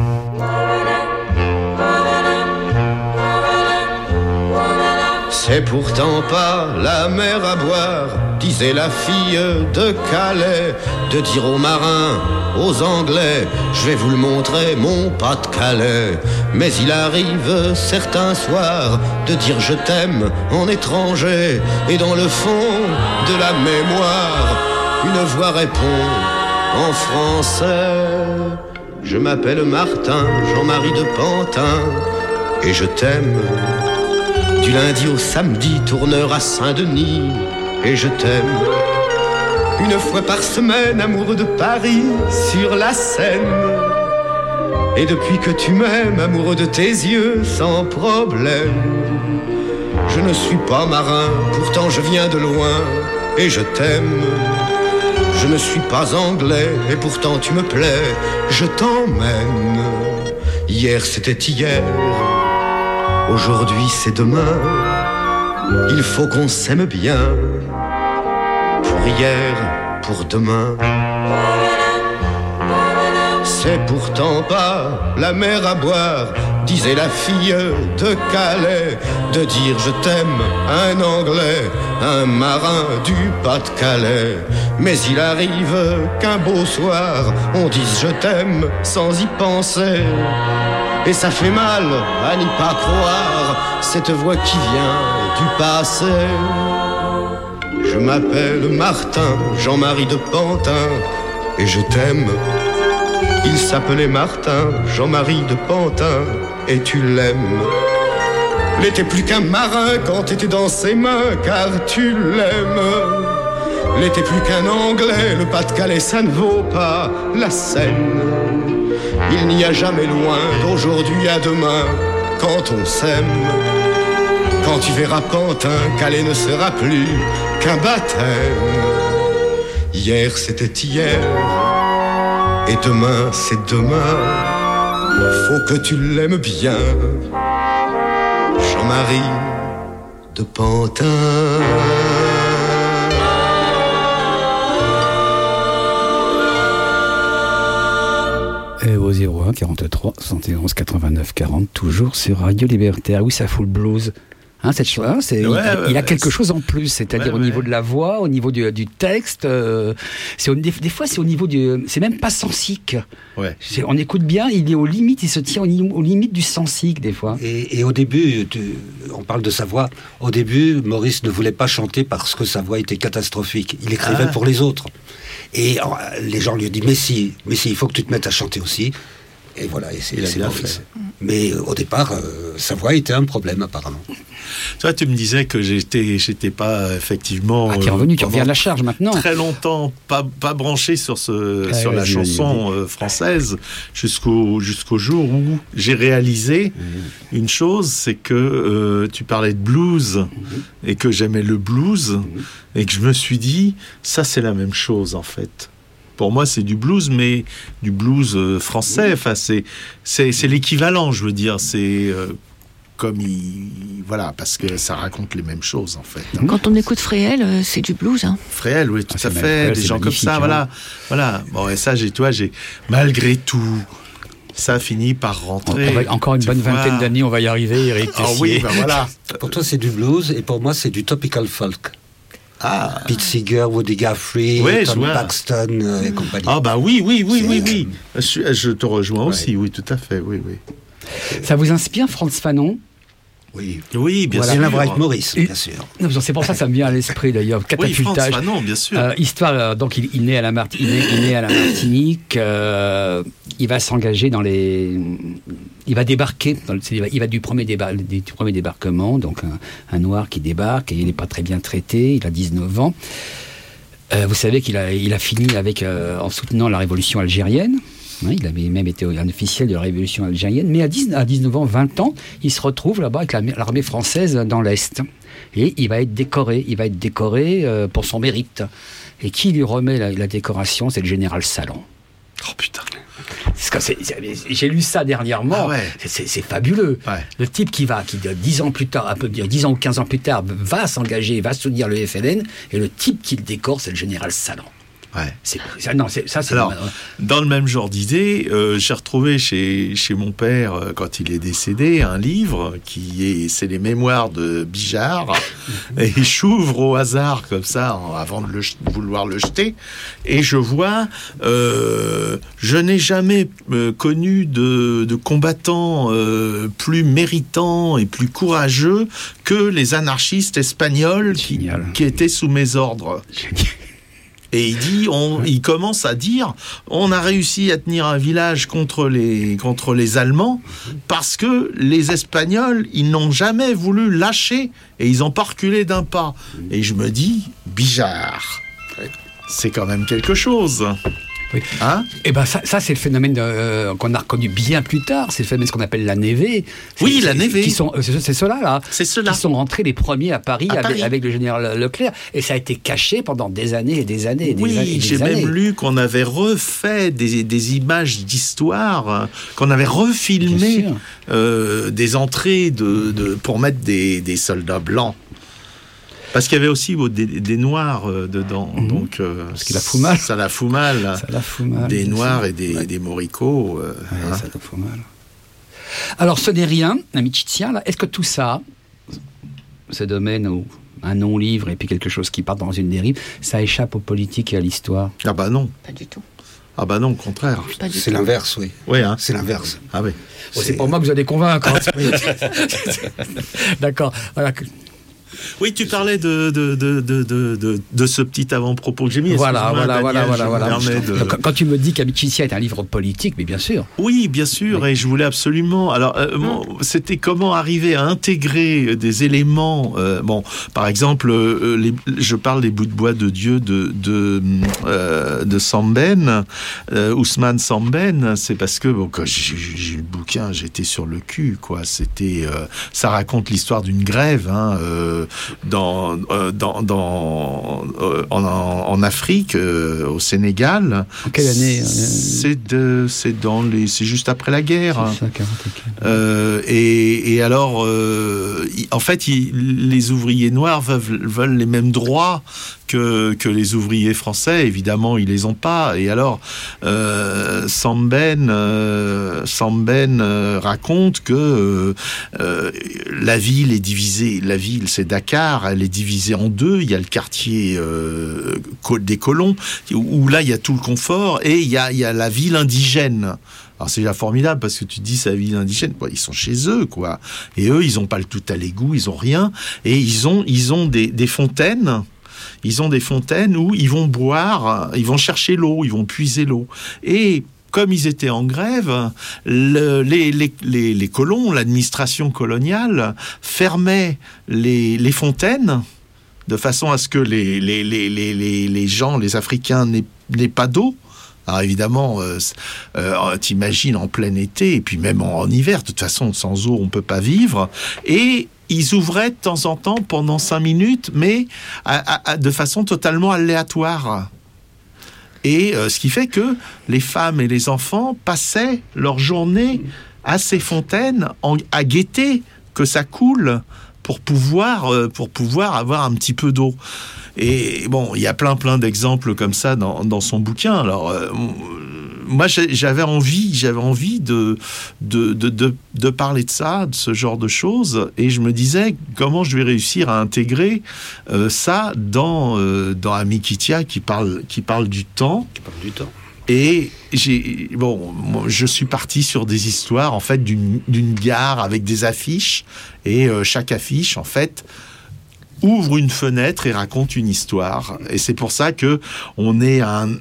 C'est pourtant pas la mer à boire, disait la fille de Calais, de dire aux marins, aux Anglais, je vais vous le montrer, mon Pas-de-Calais. Mais il arrive certains soirs de dire je t'aime en étranger, et dans le fond de la mémoire, une voix répond en français. Je m'appelle Martin, Jean-Marie de Pantin, et je t'aime. Du lundi au samedi, tourneur à Saint-Denis, et je t'aime. Une fois par semaine, amoureux de Paris, sur la Seine. Et depuis que tu m'aimes, amoureux de tes yeux, sans problème. Je ne suis pas marin, pourtant je viens de loin, et je t'aime. Je ne suis pas anglais, et pourtant tu me plais, je t'emmène. Hier c'était hier, aujourd'hui c'est demain. Il faut qu'on s'aime bien, pour hier, pour demain. C'est pourtant pas la mer à boire, disait la fille de Calais, de dire je t'aime à un Anglais, un marin du Pas-de-Calais. Mais il arrive qu'un beau soir, on dise je t'aime sans y penser. Et ça fait mal à n'y pas croire, cette voix qui vient du passé. Je m'appelle Martin, Jean-Marie de Pantin, et je t'aime. Il s'appelait Martin, Jean-Marie de Pantin, et tu l'aimes. N'était plus qu'un marin quand t'étais dans ses mains, car tu l'aimes. N'était plus qu'un Anglais, le Pas-de-Calais, ça ne vaut pas la Seine. Il n'y a jamais loin d'aujourd'hui à demain, quand on s'aime. Quand tu verras Pantin, Calais ne sera plus qu'un baptême. Hier c'était hier, et demain c'est demain. Faut que tu l'aimes bien, Jean-Marie de Pantin. Et au 01 43 71 89 40, toujours sur Radio Libertaire. Oui, ça fout le blues. Hein, cette chose, hein, il a quelque chose en plus, c'est-à-dire au niveau de la voix, au niveau du texte. Des fois, c'est au niveau c'est même pas sensique. On écoute bien, il est aux limites, il se tient aux limites du sensique des fois. Et au début, on parle de sa voix. Au début, Maurice ne voulait pas chanter parce que sa voix était catastrophique. Il écrivait pour les autres. Et les gens lui ont dit mais si, il faut que tu te mettes à chanter aussi. Et voilà, et c'est Maurice. Mais au départ, sa voix était un problème apparemment. Toi, tu me disais que j'étais pas effectivement. Ah, tu es revenu, tu reviens à la charge maintenant. Très longtemps, pas branché sur la chanson française, jusqu'au jour où j'ai réalisé une chose, c'est que tu parlais de blues et que j'aimais le blues et que je me suis dit, ça c'est la même chose en fait. Pour moi, c'est du blues, mais du blues français. Enfin, c'est l'équivalent, je veux dire. C'est voilà, parce que ça raconte les mêmes choses, en fait. Quand on écoute Fréhel, c'est du blues. Hein. Fréhel, oui, tout à fait. Des gens comme ça, voilà. Bon, et ça, j'ai malgré tout, ça a fini par rentrer. Encore une bonne vingtaine d'années, on va y arriver, Eric. Ah oui, ben voilà. Pour toi, c'est du blues, et pour moi, c'est du topical folk. Pete Seeger, Woody Guthrie, Ouais, Tom je vois. Paxton et compagnie. Ah bah oui. Je te rejoins aussi, oui, tout à fait, oui. Ça vous inspire, Frantz Fanon? Oui, bien voilà. sûr. Rien à voir avec Maurice, bien sûr. Non, c'est pour ça que ça me vient à l'esprit d'ailleurs. Oui, Frantz Catapultage. Fanon, bien sûr. Histoire, donc il naît à la Martinique. Il va s'engager dans les. Il va débarquer. Il va du premier débarquement, donc un noir qui débarque et il n'est pas très bien traité. Il a 19 ans. Vous savez qu'il a fini en soutenant la révolution algérienne. Oui, il avait même été un officiel de la révolution algérienne, mais à 19 ans, 20 ans, il se retrouve là-bas avec l'armée française dans l'Est. Et il va être décoré. Pour son mérite. Et qui lui remet la décoration? C'est le général Salon. Oh putain. J'ai lu ça dernièrement. Ah ouais. C'est fabuleux. Ouais. Le type qui 10 ans plus tard, 10 ans ou 15 ans plus tard, va s'engager, va soutenir le FLN, et le type qui le décore, c'est le général Salon. Ouais. C'est Alors, dans le même genre d'idée, j'ai retrouvé chez mon père, quand il est décédé, un livre c'est les mémoires de Bijard, et j'ouvre au hasard comme ça, avant de vouloir le jeter, et je vois, je n'ai jamais connu de combattants plus méritants et plus courageux que les anarchistes espagnols qui étaient sous mes ordres. Génial. Et il commence à dire, on a réussi à tenir un village contre les Allemands parce que les Espagnols, ils n'ont jamais voulu lâcher et ils n'ont pas reculé d'un pas. Et je me dis, Bijard, c'est quand même quelque chose. Oui. Hein? Et ben ça c'est le phénomène qu'on a reconnu bien plus tard. C'est le phénomène ce qu'on appelle la névé. La névé. C'est ceux-là là. C'est ceux-là. Qui sont rentrés les premiers à Paris, avec le général Leclerc. Et ça a été caché pendant des années et des années. J'ai même lu qu'on avait refait des images d'histoire, qu'on avait refilmé des entrées pour mettre des soldats blancs. Parce qu'il y avait aussi des noirs dedans, donc parce qu'il la fout mal. Ça la fout mal. Des noirs et des moricots. Ça la fout mal. Alors, ce n'est rien, Amicizia, là. Est-ce que tout ça, ce domaine où un non-livre et puis quelque chose qui part dans une dérive, ça échappe aux politiques et à l'histoire? Ah bah non. Pas du tout. Ah bah non, au contraire. C'est l'inverse, oui. Oui, hein. C'est l'inverse. Ah oui. C'est pour moi que vous allez convaincre. D'accord. Voilà. Oui, tu parlais de ce petit avant-propos que j'ai mis. Voilà. Quand tu me dis qu'Amicizia est un livre politique, mais bien sûr. Oui, bien sûr, et je voulais absolument... Alors, c'était comment arriver à intégrer des éléments... par exemple, je parle des bouts de bois de Dieu de Samben, Ousmane Samben, c'est parce que quand j'ai eu le bouquin, j'étais sur le cul, quoi. C'était... ça raconte l'histoire d'une grève, en Afrique, au Sénégal. En quelle année? C'est juste après la guerre. Et alors, en fait, les ouvriers noirs veulent les mêmes droits que les ouvriers français. Évidemment, ils les ont pas. Et alors, Samben raconte que la ville est divisée. La ville, c'est Dakar. Elle est divisée en deux. Il y a le quartier des colons où là, il y a tout le confort, et il y a la ville indigène. Alors c'est déjà formidable parce que tu te dis c'est la ville indigène, ils sont chez eux, quoi. Et eux, ils n'ont pas le tout à l'égout, ils ont rien, et ils ont des fontaines. Ils ont des fontaines où ils vont boire, ils vont chercher l'eau, ils vont puiser l'eau. Et comme ils étaient en grève, les colons, l'administration coloniale, fermait les fontaines de façon à ce que les gens, les Africains, n'aient pas d'eau. Alors évidemment, t'imagines en plein été, et puis même en hiver, de toute façon, sans eau, on ne peut pas vivre. Et ils ouvraient de temps en temps, pendant 5 minutes, mais de façon totalement aléatoire. Et ce qui fait que les femmes et les enfants passaient leur journée à ces fontaines, à guetter que ça coule, pour pouvoir avoir un petit peu d'eau. Et bon, il y a plein d'exemples comme ça dans son bouquin. Alors, moi, j'avais envie de parler de ça, de ce genre de choses, et je me disais comment je vais réussir à intégrer ça dans Amikitia qui parle du temps. Et je suis parti sur des histoires en fait d'une gare avec des affiches, et chaque affiche en fait ouvre une fenêtre et raconte une histoire. Et c'est pour ça que on est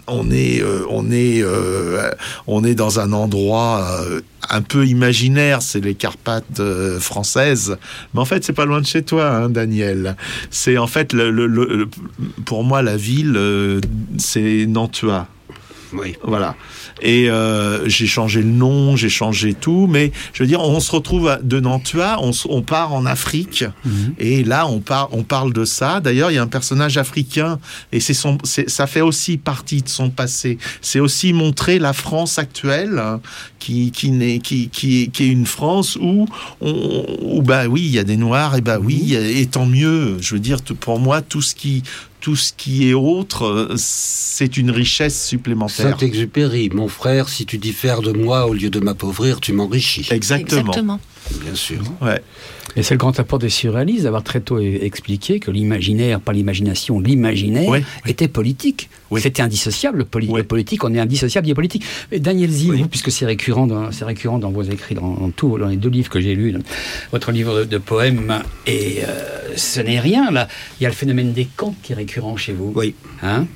dans un endroit un peu imaginaire, c'est les Carpates françaises, mais en fait c'est pas loin de chez toi, hein, Daniel. C'est en fait pour moi la ville, c'est Nantua. Oui. Voilà. Et j'ai changé le nom, j'ai changé tout, mais je veux dire, on se retrouve de Nantua, on part en Afrique, et là on parle de ça. D'ailleurs, il y a un personnage africain, et ça fait aussi partie de son passé. C'est aussi montrer la France actuelle, hein, qui est une France où bah oui, il y a des Noirs, et bah oui, et tant mieux. Je veux dire, pour moi, tout ce qui est autre, c'est une richesse supplémentaire. Saint-Exupéry, mon frère, si tu diffères de moi, au lieu de m'appauvrir, tu m'enrichis. Exactement. Bien sûr. Ouais. Et c'est le grand apport des surréalistes d'avoir très tôt expliqué que l'imaginaire, pas l'imagination, l'imaginaire était politique. Oui. C'était indissociable. Le politique, on est indissociable du politique. Mais Daniel Zy, vous, puisque c'est récurrent dans vos écrits, dans les 2 livres que j'ai lus, votre livre de poèmes, et ce n'est rien, là. Il y a le phénomène des camps qui est récurrent chez vous. Oui. Hein?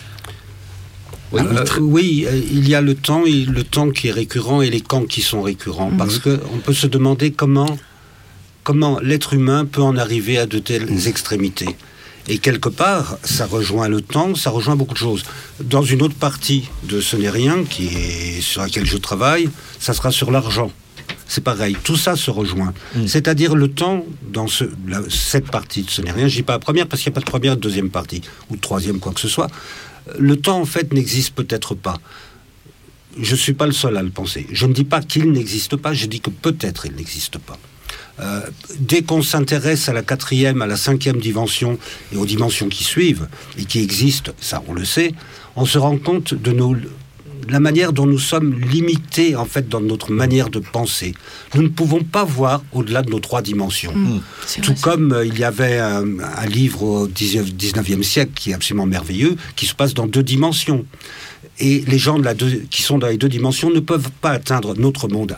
Oui, il y a le temps qui est récurrent et les camps qui sont récurrents. Parce qu'on peut se demander comment l'être humain peut en arriver à de telles extrémités. Et quelque part, ça rejoint le temps, ça rejoint beaucoup de choses. Dans une autre partie de Ce n'est rien, sur laquelle je travaille, ça sera sur l'argent. C'est pareil, tout ça se rejoint. C'est-à-dire le temps, dans cette partie de Ce n'est rien, je dis pas la première parce qu'il n'y a pas de première et de deuxième partie, ou de troisième, quoi que ce soit. Le temps, en fait, n'existe peut-être pas. Je ne suis pas le seul à le penser. Je ne dis pas qu'il n'existe pas, je dis que peut-être il n'existe pas. Dès qu'on s'intéresse à la 4e, à la 5e dimension et aux dimensions qui suivent et qui existent, ça on le sait, on se rend compte de la manière dont nous sommes limités en fait dans notre manière de penser. Nous ne pouvons pas voir au-delà de nos 3 dimensions. Tout comme il y avait un livre au 19e siècle qui est absolument merveilleux, qui se passe dans 2 dimensions. Et les gens qui sont dans les 2 dimensions ne peuvent pas atteindre notre monde.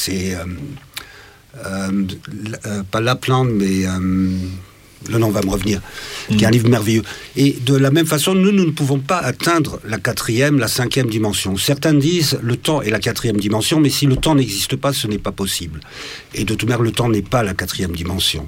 Pas Lapland, mais le nom va me revenir, qui est un livre merveilleux. Et de la même façon, nous ne pouvons pas atteindre la 4e, la 5e dimension. Certains disent le temps est la 4e dimension, mais si le temps n'existe pas, ce n'est pas possible. Et de toute manière, le temps n'est pas la 4e dimension.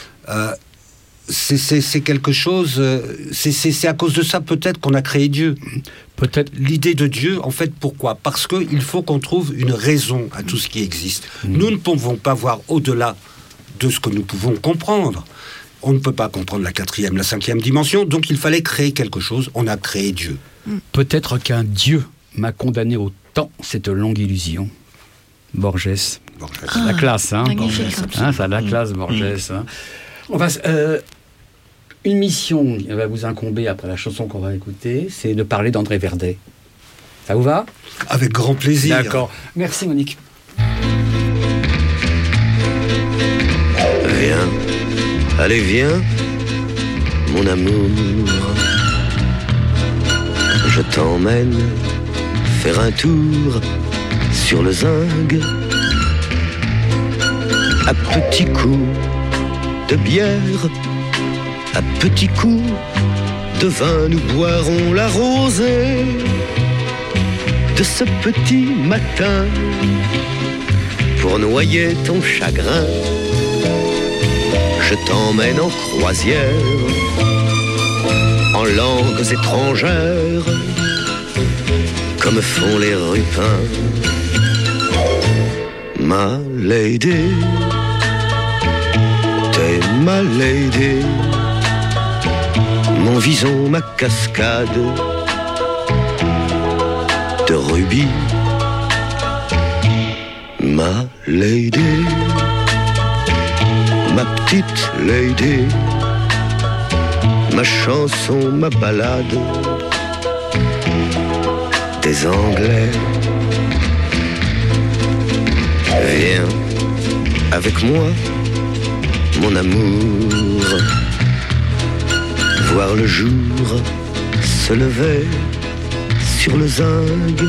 C'est quelque chose... C'est à cause de ça, peut-être, qu'on a créé Dieu. Peut-être l'idée de Dieu, en fait, pourquoi ? Parce qu'il faut qu'on trouve une raison à tout ce qui existe. Nous ne pouvons pas voir au-delà de ce que nous pouvons comprendre. On ne peut pas comprendre la 4e, la 5e dimension, donc il fallait créer quelque chose. On a créé Dieu. Peut-être qu'un Dieu m'a condamné au temps, cette longue illusion. Borges. La classe, hein, Borges. Hein, ça a la classe, Borges. Hein. On va... Une mission va vous incomber après la chanson qu'on va écouter, c'est de parler d'André Verdet. Ça vous va ? Avec grand plaisir. D'accord. Merci Monique. Viens, allez viens, mon amour. Je t'emmène faire un tour sur le zinc. À petits coups de bière, à petits coups de vin, nous boirons la rosée de ce petit matin pour noyer ton chagrin. Je t'emmène en croisière, en langues étrangères, comme font les rupins. Ma lady, t'es ma lady, mon vison, ma cascade de rubis. Ma lady, ma petite lady, ma chanson, ma ballade des Anglais. Viens avec moi, mon amour, voir le jour se lever sur le zinc.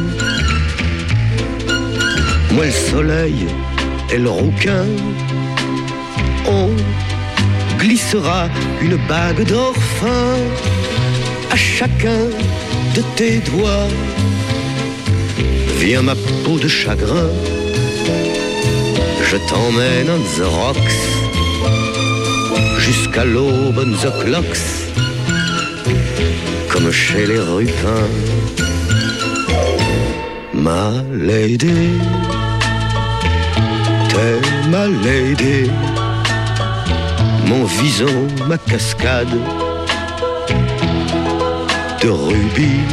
Moi le soleil et le rouquin, on glissera une bague d'or fin à chacun de tes doigts. Viens ma peau de chagrin, je t'emmène on the rocks, jusqu'à l'aube on the clocks, comme chez les Rupins. Ma lady, t'es ma lady, mon vison, ma cascade de rubis.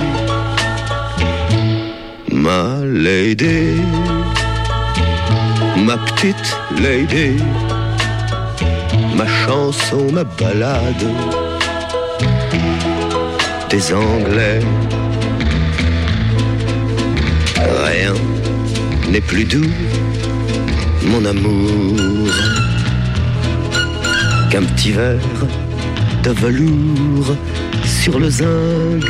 Ma lady, ma petite lady, ma chanson, ma ballade des Anglais. Rien n'est plus doux, mon amour, qu'un petit verre de velours sur le zinc.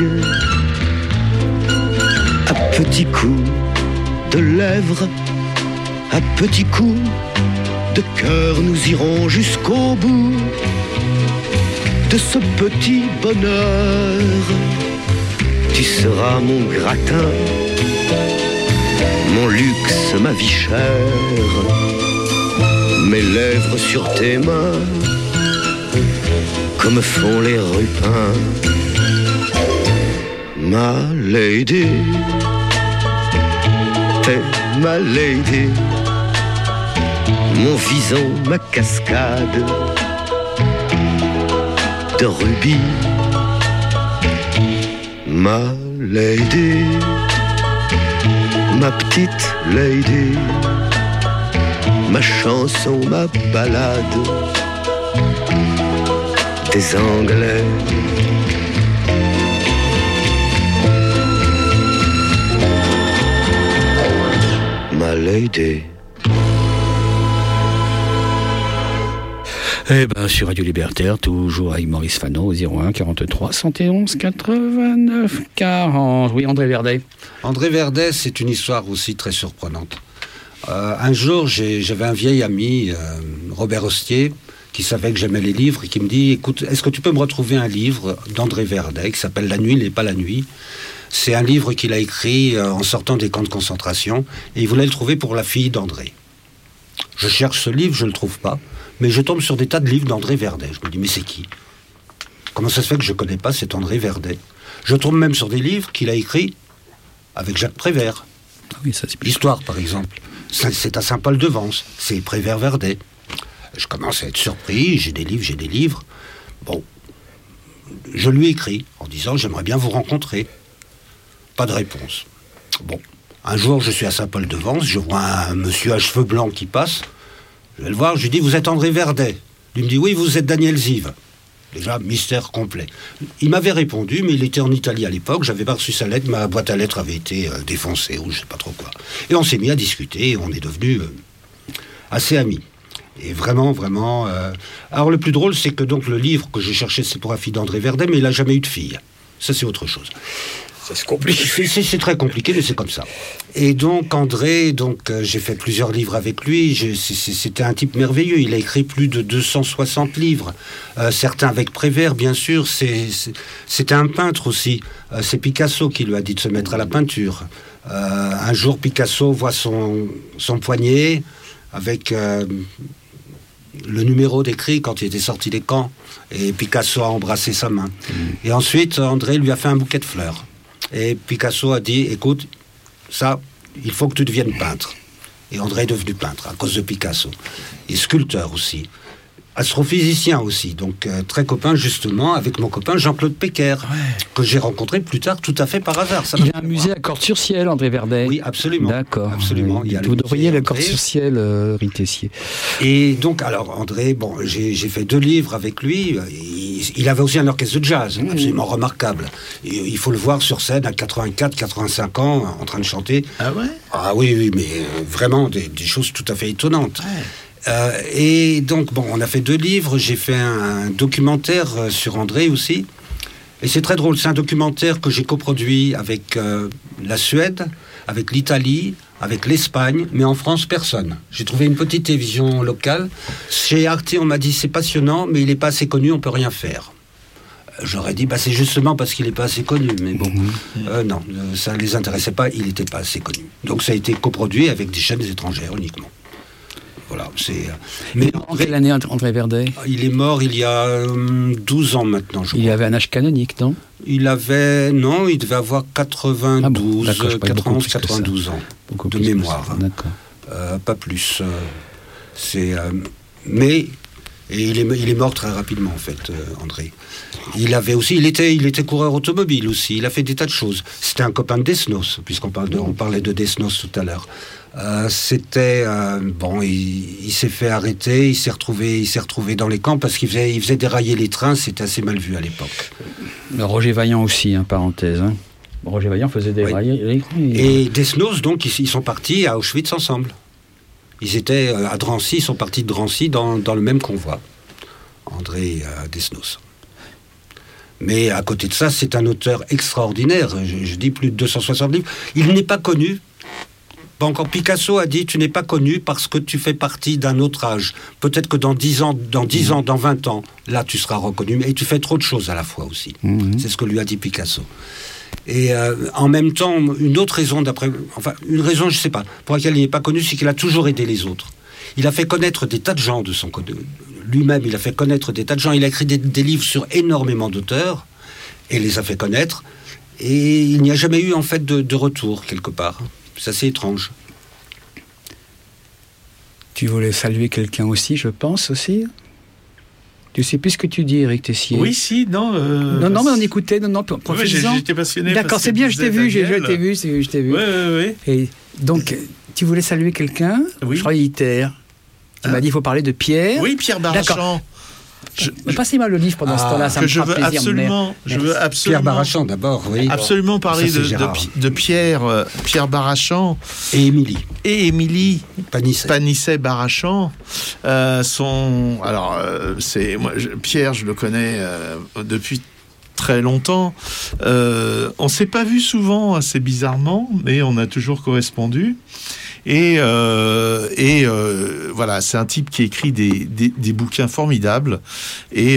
À petits coups de lèvres, à petits coups de cœur, nous irons jusqu'au bout de ce petit bonheur. Tu seras mon gratin, mon luxe, ma vie chère, mes lèvres sur tes mains, comme font les Rupins. Ma lady, t'es ma lady, mon vison, ma cascade de rubis. Ma lady, ma petite lady, ma chanson, ma ballade des Anglais. Ma lady. Eh ben, sur Radio Libertaire, toujours avec Maurice Fanon au 01 43 71 89 40. Oui, André Verdet. André Verdet, c'est une histoire aussi très surprenante. Un jour, j'avais un vieil ami, Robert Hostier, qui savait que j'aimais les livres et qui me dit, écoute, est-ce que tu peux me retrouver un livre d'André Verdet qui s'appelle La nuit n'est pas la nuit? C'est un livre qu'il a écrit en sortant des camps de concentration et il voulait le trouver pour la fille d'André. Je cherche ce livre, je ne le trouve pas, mais je tombe sur des tas de livres d'André Verdet. Je me dis, mais c'est qui? Comment ça se fait que je ne connais pas cet André Verdet? Je tombe même sur des livres qu'il a écrits avec Jacques Prévert. Ah oui, ça c'est L'histoire, par exemple. C'est à Saint-Paul-de-Vence. C'est Prévert-Verdet. Je commence à être surpris, j'ai des livres. Bon, je lui écris en disant, j'aimerais bien vous rencontrer. Pas de réponse. Bon, un jour, je suis à Saint-Paul-de-Vence, je vois un monsieur à cheveux blancs qui passe. Je vais le voir, je lui dis, vous êtes André Verdet? Il me dit, oui, vous êtes Daniel Ziv. Déjà, mystère complet. Il m'avait répondu, mais il était en Italie à l'époque, j'avais pas reçu sa lettre, ma boîte à lettres avait été défoncée, ou je sais pas trop quoi. Et on s'est mis à discuter, et on est devenus assez amis. Et vraiment... Alors le plus drôle, c'est que donc le livre que j'ai cherché, c'est pour la fille d'André Verdet, mais il n'a jamais eu de fille. Ça, c'est autre chose. c'est compliqué. C'est très compliqué, mais c'est comme ça. Et donc André, j'ai fait plusieurs livres avec lui. C'était un type merveilleux. Il a écrit plus de 260 livres. Certains avec Prévert, bien sûr. C'était un peintre aussi. C'est Picasso qui lui a dit de se mettre à la peinture. Un jour, Picasso voit son poignet avec le numéro d'écrit quand il était sorti des camps. Et Picasso a embrassé sa main. Et ensuite, André lui a fait un bouquet de fleurs. Et Picasso a dit, écoute, ça, il faut que tu deviennes peintre. Et André est devenu peintre à cause de Picasso. Et sculpteur aussi. Astrophysicien aussi. Donc très copain justement avec mon copain Jean-Claude Péquer, que j'ai rencontré plus tard tout à fait par hasard. Il a un musée à Cordes-sur-Ciel, André Verdet. Oui, absolument. D'accord. Absolument. Vous devriez le Cordes-sur-Ciel, Rite Tessier. Et donc, alors André, j'ai fait 2 livres avec lui. il avait aussi un orchestre de jazz, absolument remarquable. Il faut le voir sur scène à 84, 85 ans, en train de chanter. Ah ouais ? Ah oui, mais vraiment des choses tout à fait étonnantes. Ouais. Et donc, on a fait 2 livres. J'ai fait un documentaire sur André aussi. Et c'est très drôle. C'est un documentaire que j'ai coproduit avec la Suède, avec l'Italie, avec l'Espagne, mais en France, personne. J'ai trouvé une petite télévision locale. Chez Arte, on m'a dit, c'est passionnant, mais il n'est pas assez connu, on peut rien faire. J'aurais dit, c'est justement parce qu'il n'est pas assez connu. Mais bon, non, ça ne les intéressait pas, il n'était pas assez connu. Donc ça a été coproduit avec des chaînes étrangères uniquement. Voilà, c'est... Mais en quelle année, André Verdet ? Il est mort il y a 12 ans maintenant, je crois. Il avait un âge canonique, non ? Il devait avoir 92, 92 ans de mémoire. D'accord. Pas plus. Mais il est mort très rapidement, en fait, André. Il était coureur automobile aussi. Il a fait des tas de choses. C'était un copain de Desnos, puisqu'on parlait de Desnos tout à l'heure. Il s'est fait arrêter, il s'est retrouvé dans les camps parce qu'il faisait dérailler les trains, c'était assez mal vu à l'époque. Roger Vaillant aussi, parenthèse. Roger Vaillant faisait dérailler les trains. Et Desnos, donc, ils sont partis à Auschwitz ensemble. Ils étaient à Drancy, ils sont partis de Drancy dans le même convoi. André Desnos. Mais à côté de ça, c'est un auteur extraordinaire. Je dis plus de 260 livres. Il n'est pas connu. Encore Picasso a dit, tu n'es pas connu parce que tu fais partie d'un autre âge. Peut-être que dans 10 ans, dans 20 ans, là tu seras reconnu. Mais tu fais trop de choses à la fois aussi. C'est ce que lui a dit Picasso. Et en même temps, une autre raison une raison, je ne sais pas, pour laquelle il n'est pas connu, c'est qu'il a toujours aidé les autres. Il a fait connaître des tas de gens de son côté. Lui-même, il a fait connaître des tas de gens. Il a écrit des livres sur énormément d'auteurs et les a fait connaître. Et il n'y a jamais eu en fait de retour quelque part. C'est assez étrange. Tu voulais saluer quelqu'un aussi, je pense aussi. Tu sais plus ce que tu dis, Éric Tessier. Oui, si, non. Non, mais on écoutait. Non, j'étais passionné. D'accord, c'est bien, je t'ai vu. Je t'ai vu. Oui. Et donc, tu voulais saluer quelqu'un. Oui. Je croyais Iter. Tu m'as dit, il faut parler de Pierre. Oui, Pierre Barachand. D'accord. Passez-moi le livre pendant ce temps-là, ça me fera plaisir. Je veux absolument. Pierre Barachand d'abord, oui. Absolument parler de Pierre Barachand et Émilie Panisset Barachand. Pierre, je le connais depuis très longtemps. On s'est pas vu souvent, assez bizarrement, mais on a toujours correspondu. Et voilà, c'est un type qui écrit des bouquins formidables. Et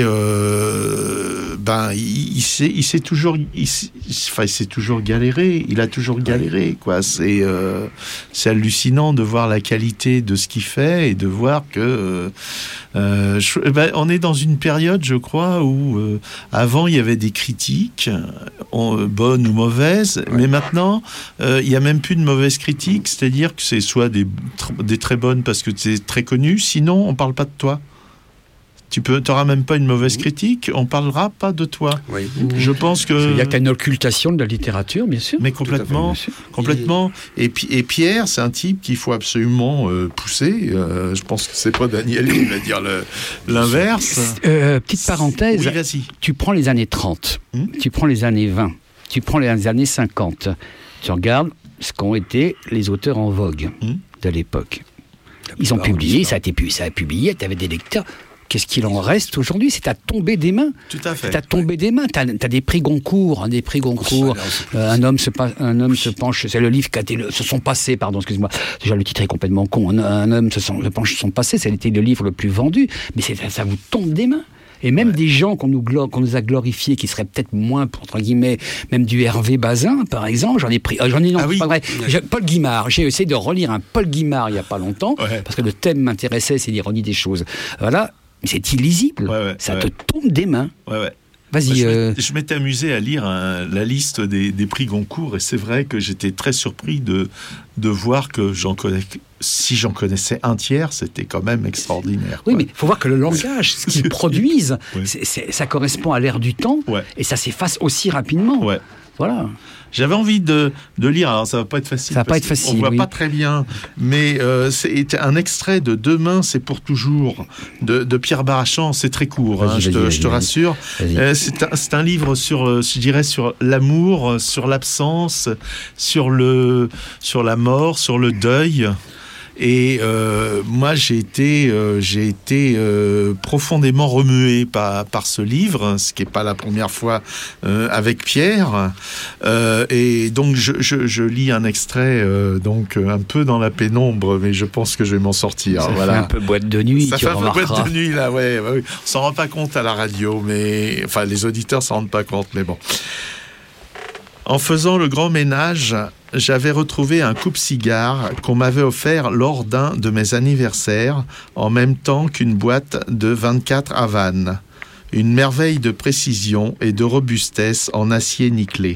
il s'est toujours galéré. Il a toujours galéré, quoi. C'est hallucinant de voir la qualité de ce qu'il fait et de voir que on est dans une période, je crois, où avant il y avait des critiques, bonnes ou mauvaises, mais maintenant il y a même plus de mauvaises critiques, c'est-à-dire que c'est soit des très bonnes parce que tu es très connu, sinon on parle pas de toi. Tu n'auras même pas une mauvaise critique, on parlera pas de toi. Oui. Je pense que... Il y a une occultation de la littérature, bien sûr. Mais complètement. Et Pierre, c'est un type qu'il faut absolument pousser. Je pense que c'est pas Daniel qui va dire l'inverse. Petite parenthèse. Oui, vas-y. Tu prends les années 30, tu prends les années 20, tu prends les années 50. Tu regardes ce qu'ont été les auteurs en vogue de l'époque. Ils ont publié, ça a publié, tu avais des lecteurs. Qu'est-ce qu'il en reste aujourd'hui ? C'est à tomber des mains. Tout à fait. C'est à tomber des mains. T'as des prix Goncourt, un homme se penche. C'est le livre qui a été se sont passés. Pardon, excuse-moi. Déjà le titre est complètement con. Un homme se penche son passé. Ça a été le livre le plus vendu. Mais ça vous tombe des mains. Et même des gens qu'on nous a glorifiés, qui seraient peut-être moins, entre guillemets, même du Hervé Bazin, par exemple, pas vrai. Paul Guimard, j'ai essayé de relire un Paul Guimard il n'y a pas longtemps, parce que le thème m'intéressait, c'est l'ironie des choses. Voilà, c'est illisible, ça te tombe des mains. Vas-y. Je m'étais amusé à lire la liste des prix Goncourt, et c'est vrai que j'étais très surpris de voir que si j'en connaissais un tiers, c'était quand même extraordinaire. Oui, mais il faut voir que le langage, ce qu'ils produisent, ça correspond à l'ère du temps, et ça s'efface aussi rapidement. Voilà. J'avais envie de lire, alors ça va pas être facile. Ça va pas être facile. On voit pas très bien, mais c'est un extrait de Demain, c'est pour toujours de Pierre Barachant. C'est très court, je te rassure. C'est un livre sur, je dirais, sur l'amour, sur l'absence, sur la mort, sur le deuil. Et moi, j'ai été profondément remué par ce livre, ce qui n'est pas la première fois avec Pierre. Et donc, je lis un extrait, donc un peu dans la pénombre, mais je pense que je vais m'en sortir. Ça voilà. fait un peu boîte de nuit. Ça fait un peu boîte de nuit, là, ouais. On s'en rend pas compte à la radio, mais enfin, les auditeurs s'en rendent pas compte, mais bon. En faisant le grand ménage, j'avais retrouvé un coupe-cigare qu'on m'avait offert lors d'un de mes anniversaires, en même temps qu'une boîte de 24 Havane. Une merveille de précision et de robustesse en acier nickelé.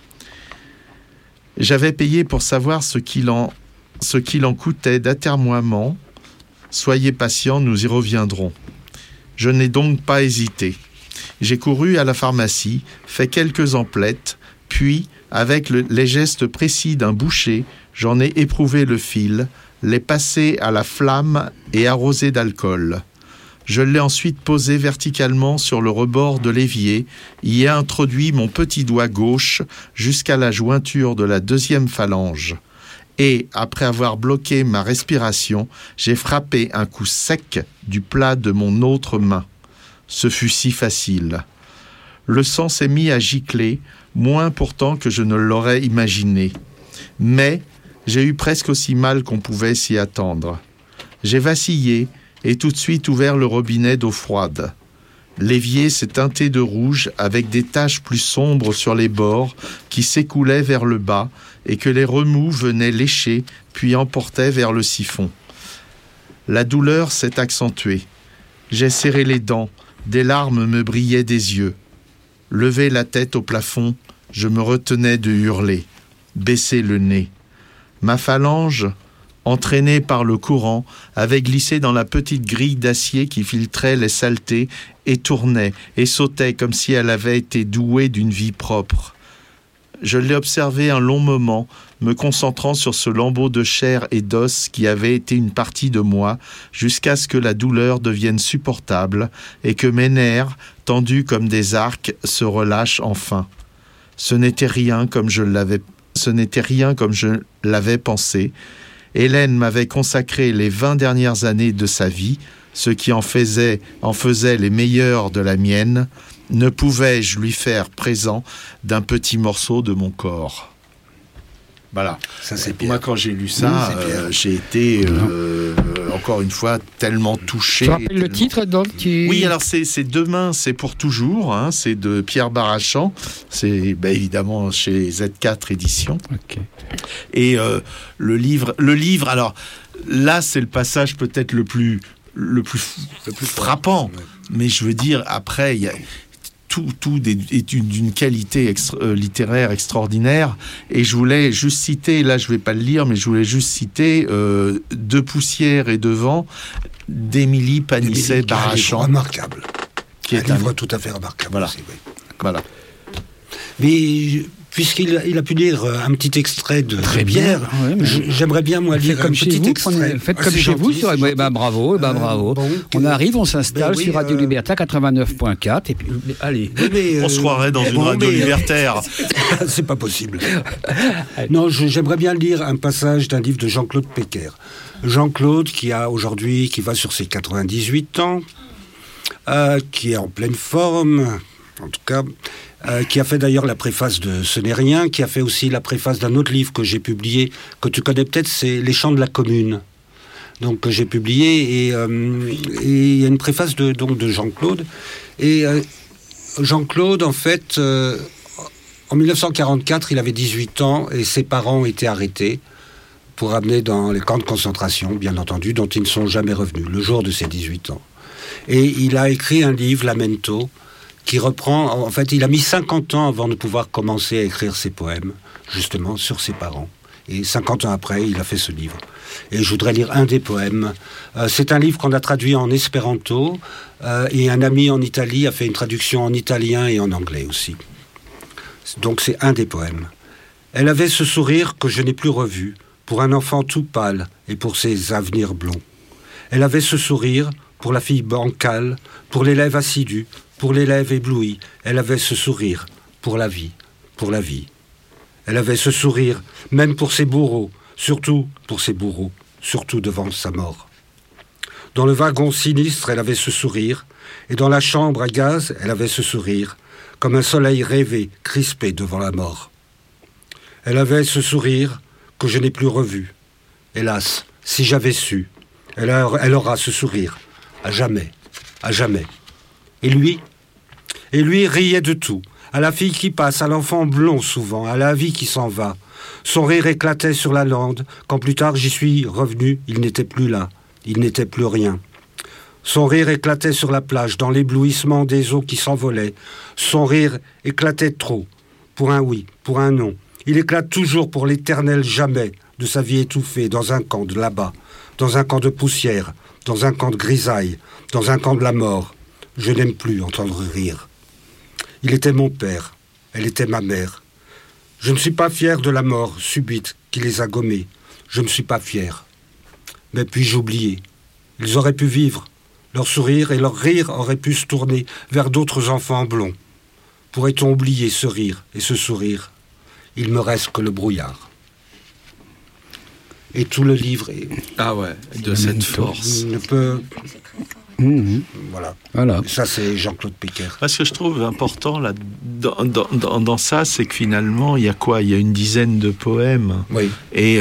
J'avais payé pour savoir ce qu'il en coûtait d'atermoiement. Soyez patient, nous y reviendrons. Je n'ai donc pas hésité. J'ai couru à la pharmacie, fait quelques emplettes, puis, avec les gestes précis d'un boucher, j'en ai éprouvé le fil, l'ai passé à la flamme et arrosé d'alcool. Je l'ai ensuite posé verticalement sur le rebord de l'évier, y ai introduit mon petit doigt gauche jusqu'à la jointure de la deuxième phalange. Et, après avoir bloqué ma respiration, j'ai frappé un coup sec du plat de mon autre main. Ce fut si facile. Le sang s'est mis à gicler, moins pourtant que je ne l'aurais imaginé. Mais j'ai eu presque aussi mal qu'on pouvait s'y attendre. J'ai vacillé et tout de suite ouvert le robinet d'eau froide. L'évier s'est teinté de rouge avec des taches plus sombres sur les bords qui s'écoulaient vers le bas et que les remous venaient lécher puis emportaient vers le siphon. La douleur s'est accentuée. J'ai serré les dents, des larmes me brillaient des yeux. Lever la tête au plafond, je me retenais de hurler, baisser le nez. Ma phalange, entraînée par le courant, avait glissé dans la petite grille d'acier qui filtrait les saletés et tournait et sautait comme si elle avait été douée d'une vie propre. Je l'ai observée un long moment, me concentrant sur ce lambeau de chair et d'os qui avait été une partie de moi, jusqu'à ce que la douleur devienne supportable et que mes nerfs, tendus comme des arcs, se relâchent enfin. Ce n'était rien comme je l'avais pensé. Hélène m'avait consacré les 20 dernières années de sa vie, ce qui en faisait les meilleures de la mienne. Ne pouvais-je lui faire présent d'un petit morceau de mon corps ? Voilà. Ça, c'est bien. Moi, quand j'ai lu ça, j'ai été, encore une fois, tellement touché. Tu rappelles le titre, donc Oui, alors c'est Demain, c'est pour toujours. Hein, c'est de Pierre Barachant. C'est évidemment chez Z4 Éditions. Okay. Et le livre. Alors là, c'est le passage peut-être le plus frappant. Ouais. Mais je veux dire, après, il y a tout est d'une qualité littéraire extraordinaire. Et je voulais juste citer, là je ne vais pas le lire, mais je voulais juste citer De poussière et de vent d'Émilie Panisset-Barachant. Remarquable. Qui est un livre tout à fait remarquable. Voilà. Aussi, oui. Voilà. Mais puisqu'il a pu lire un petit extrait de Pierre, j'aimerais bien moi lire un petit extrait. Faites comme chez vous. Bravo. On arrive, on s'installe sur Radio Libertaire 89.4 et puis allez. On se croirait dans une radio libertaire. C'est pas possible. Non, j'aimerais bien lire un passage d'un livre de Jean-Claude Péquer. Jean-Claude qui va sur ses 98 ans, qui est en pleine forme, en tout cas. Qui a fait d'ailleurs la préface de Ce n'est rien, qui a fait aussi la préface d'un autre livre que j'ai publié, que tu connais peut-être, c'est Les chants de la commune. Donc que j'ai publié, et il y a une préface de Jean-Claude. Et Jean-Claude, en fait, en 1944, il avait 18 ans et ses parents ont été arrêtés pour amener dans les camps de concentration, bien entendu, dont ils ne sont jamais revenus, le jour de ses 18 ans. Et il a écrit un livre, Lamento, qui reprend, en fait, il a mis 50 ans avant de pouvoir commencer à écrire ses poèmes, justement, sur ses parents. Et 50 ans après, il a fait ce livre. Et je voudrais lire un des poèmes. C'est un livre qu'on a traduit en espéranto, et un ami en Italie a fait une traduction en italien et en anglais aussi. Donc c'est un des poèmes. Elle avait ce sourire que je n'ai plus revu, pour un enfant tout pâle et pour ses avenirs blonds. Elle avait ce sourire pour la fille bancale, pour l'élève assidu, pour l'élève ébloui. Elle avait ce sourire pour la vie, pour la vie. Elle avait ce sourire même pour ses bourreaux, surtout pour ses bourreaux, surtout devant sa mort. Dans le wagon sinistre, elle avait ce sourire, et dans la chambre à gaz, elle avait ce sourire, comme un soleil rêvé, crispé devant la mort. Elle avait ce sourire que je n'ai plus revu. Hélas, si j'avais su, elle aura ce sourire, à jamais, à jamais. Et lui riait de tout, à la fille qui passe, à l'enfant blond souvent, à la vie qui s'en va. Son rire éclatait sur la lande, quand plus tard j'y suis revenu, il n'était plus là, il n'était plus rien. Son rire éclatait sur la plage, dans l'éblouissement des eaux qui s'envolaient. Son rire éclatait trop, pour un oui, pour un non. Il éclate toujours pour l'éternel jamais de sa vie étouffée dans un camp de là-bas, dans un camp de poussière, dans un camp de grisaille, dans un camp de la mort. Je n'aime plus entendre rire. Il était mon père, elle était ma mère. Je ne suis pas fier de la mort subite qui les a gommés. Je ne suis pas fier. Mais puis-je oublier? Ils auraient pu vivre. Leur sourire et leur rire auraient pu se tourner vers d'autres enfants blonds. Pourrait-on oublier ce rire et ce sourire? Il me reste que le brouillard. Et tout le livre est... Ah ouais, de cette force. Ne peut... Voilà. Ça, c'est Jean-Claude Péquer. Ce que je trouve important là, dans ça, c'est que finalement, il y a quoi? Il y a une dizaine de poèmes. Oui. Et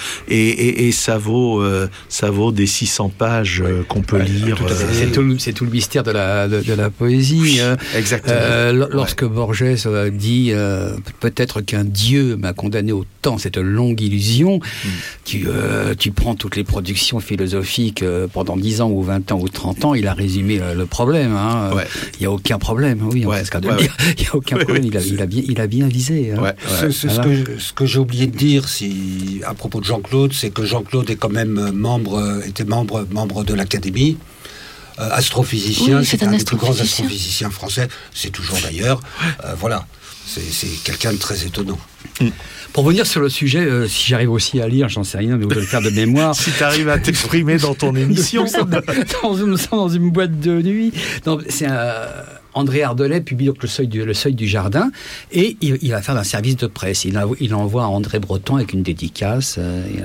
ça vaut des 600 pages qu'on peut lire. C'est tout le mystère de la poésie. Oui, exactement. Lorsque Borges dit peut-être qu'un Dieu m'a condamné au temps, cette longue illusion, tu prends toutes les productions philosophiques pendant 10 ans ou 20 ans ou 30 ans, il a résumé le problème. Il n'y a aucun problème, oui, on risque de le dire. Il n'y a aucun problème, il a bien visé. Ce que j'ai oublié de dire à propos de Jean-Claude, c'est que Jean-Claude est quand même était membre de l'Académie. Astrophysicien, oui, c'est un des plus grands astrophysiciens français, c'est toujours d'ailleurs. Voilà, c'est quelqu'un de très étonnant. Pour revenir sur le sujet, si j'arrive aussi à lire, j'en sais rien, de le faire de mémoire. Si tu arrives à t'exprimer dans ton émission. Nous sommes dans une boîte de nuit. C'est André Ardelais publie donc le seuil du jardin, et il va faire un service de presse. Il envoie à André Breton avec une dédicace.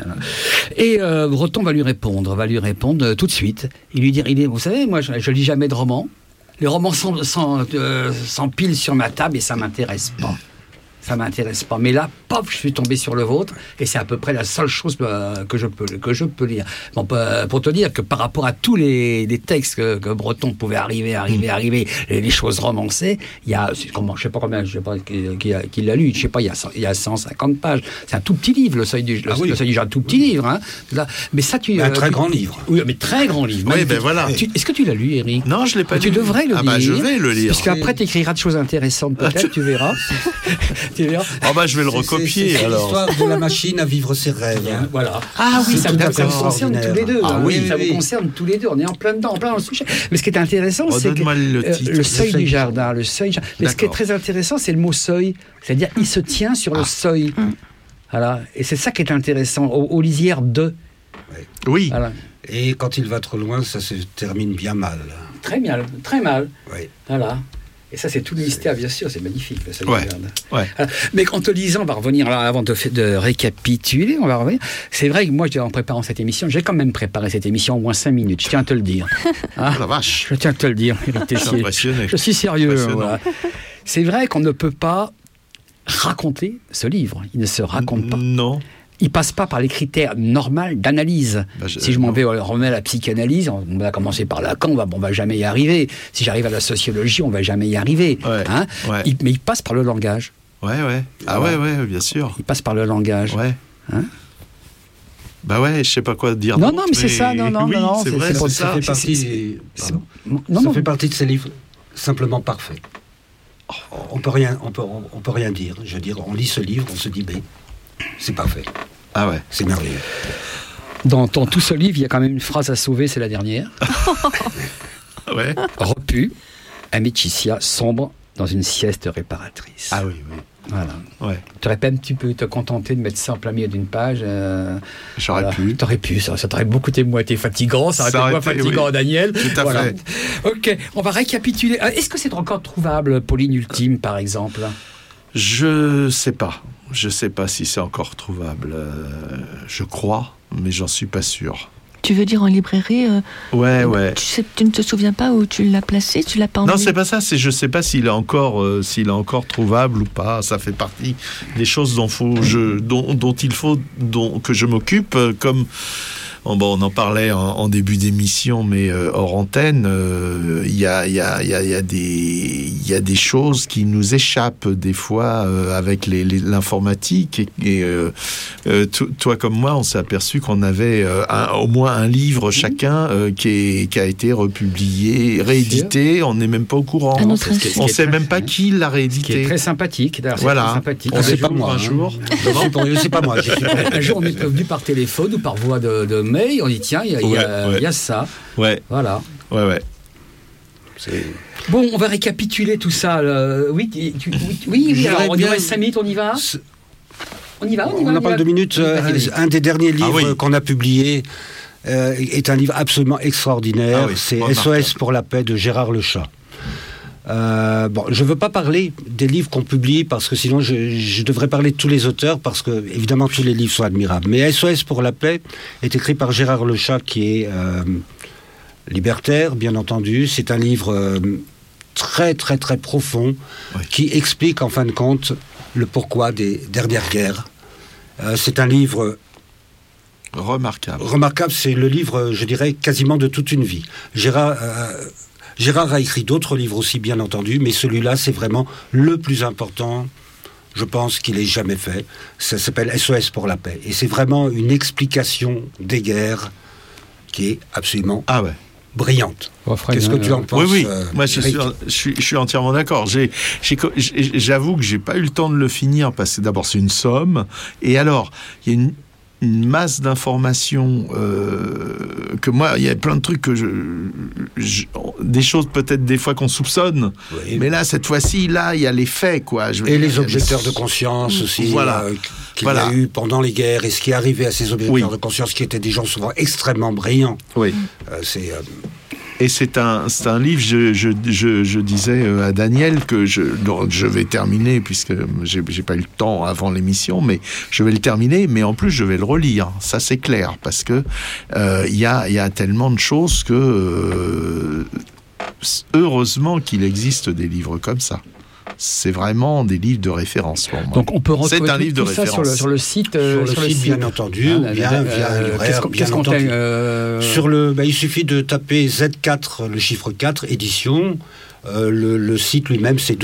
Et Breton va lui répondre tout de suite. Il lui dit, vous savez, moi je lis jamais de romans. Les romans s'empilent sur ma table et ça m'intéresse pas. Ça m'intéresse pas. Mais là, paf, je suis tombé sur le vôtre, et c'est à peu près la seule chose que je peux lire. Bon, pour te dire que par rapport à tous les textes que Breton pouvait arriver, les choses romancées, il y a, je sais pas qui l'a lu, je sais pas, il y a 150 pages. C'est un tout petit livre, le seuil du jardin, tout petit livre. Hein. Là, mais ça, un très grand livre. Oui, mais très grand livre. Oui, ben voilà. Est-ce que tu l'as lu, Eric? Non, je l'ai pas lu. Tu devrais le lire. Je vais le lire. Parce qu'après, tu écriras de choses intéressantes, peut-être, tu verras. Je vais le recopier. C'est l'histoire de la machine à vivre ses rêves. Voilà. Ah oui, ça vous concerne tous les deux. Ça vous concerne tous les deux. On est en plein dedans, en plein dans le sujet. Mais ce qui est intéressant, c'est que le seuil du jardin, Mais ce qui est très intéressant, c'est le mot seuil. C'est-à-dire, il se tient sur le seuil. Voilà. Et c'est ça qui est intéressant. Aux lisières de. Oui. Voilà. Et quand il va trop loin, ça se termine bien mal. Très mal. Oui. Voilà. Et ça, c'est tout le mystère, bien sûr, c'est magnifique. Le ouais. Mais en te lisant, on va revenir, avant de récapituler, on va revenir. C'est vrai que moi, en préparant cette émission, j'ai quand même préparé cette émission au moins 5 minutes, je tiens à te le dire. La vache. Je tiens à te le dire, Éric Tessier. Je suis sérieux. Voilà. C'est vrai qu'on ne peut pas raconter ce livre. Il ne se raconte pas. Non. Il passe pas par les critères normaux d'analyse. Si je m'en vais remettre à la psychanalyse, on va commencer par Lacan, on va jamais y arriver. Si j'arrive à la sociologie, on va jamais y arriver. Mais il passe par le langage. Ouais. Ah ouais, bien sûr. Il passe par le langage. Ouais. Je sais pas quoi dire. Non, mais c'est ça. Non, c'est vrai, c'est ça. Ça fait partie de ces livres simplement parfaits. On peut rien dire. Je veux dire, on lit ce livre, on se dit, c'est parfait. Ah ouais. C'est merveilleux. Dans tout ce livre, il y a quand même une phrase à sauver, c'est la dernière. Ouais. Repu, Amicitia sombre dans une sieste réparatrice. Ah oui. Voilà. Ouais. Tu aurais pas tu peux te contenter de mettre ça en plein milieu d'une page. J'aurais pu. T'aurais pu, ça t'aurait beaucoup été fatigant, ça aurait été moins fatigant, oui. Daniel. Tout à fait. Ok, on va récapituler. Est-ce que c'est encore trouvable, Pauline Ultime, par exemple? Je sais pas si c'est encore trouvable. Je crois, mais j'en suis pas sûr. Tu veux dire en librairie Ouais. Tu ne te souviens pas où tu l'as placé? Tu l'as pas emmené? Non, c'est pas ça. Je sais pas s'il est encore trouvable ou pas. Ça fait partie des choses dont que je m'occupe. Comme on en parlait en début d'émission, mais hors antenne, il y a des choses qui nous échappent des fois avec l'informatique. Et toi comme moi, on s'est aperçu qu'on avait au moins un livre chacun qui a été republié, réédité. On n'est même pas au courant. On ne sait même pas qui l'a réédité. Ce qui est très sympathique. Voilà. Sympathique. On sait pas moi. Un jour. C'est pas moi. Un jour, on est prévenu par téléphone ou par voie de mail. On dit tiens, il y a ça. Ouais. Voilà. Ouais. Bon, on va récapituler tout ça. Oui. Alors, on y reste 5 minutes, on y va. On n'a pas 2 minutes. Un des derniers livres qu'on a publié est un livre absolument extraordinaire. C'est SOS pour la paix de Gérard Lechat. Je ne veux pas parler des livres qu'on publie parce que sinon je devrais parler de tous les auteurs parce que évidemment tous les livres sont admirables. Mais SOS pour la paix est écrit par Gérard Lechat qui est libertaire, bien entendu. C'est un livre très très très profond qui explique en fin de compte le pourquoi des dernières guerres. C'est un livre remarquable. C'est le livre, je dirais, quasiment de toute une vie. Gérard a écrit d'autres livres aussi, bien entendu, mais celui-là, c'est vraiment le plus important, je pense, qu'il ait jamais fait. Ça s'appelle SOS pour la paix. Et c'est vraiment une explication des guerres qui est absolument brillante. Qu'est-ce que tu en penses? Oui. Moi, je suis entièrement d'accord. J'avoue que j'ai pas eu le temps de le finir parce que d'abord, c'est une somme. Et alors, il y a une masse d'informations que moi, il y a plein de trucs que des choses peut-être des fois qu'on soupçonne, mais là cette fois-ci, il y a les faits, quoi. Les objecteurs de conscience aussi, qu'il y a eu pendant les guerres, et ce qui est arrivé à ces objecteurs de conscience qui étaient des gens souvent extrêmement brillants. Et c'est un livre, je disais à Daniel que je vais terminer, puisque j'ai pas eu le temps avant l'émission, mais je vais le terminer, mais en plus je vais le relire, ça c'est clair, parce que il y a tellement de choses que heureusement qu'il existe des livres comme ça. C'est vraiment des livres de référence pour moi. Donc on peut retrouver c'est un livre de référence. Ça sur le site, bien entendu, ou bien un libraire. Qu'est-ce qu'on fait il suffit de taper Z4, le chiffre 4, édition. Le site lui-même, c'est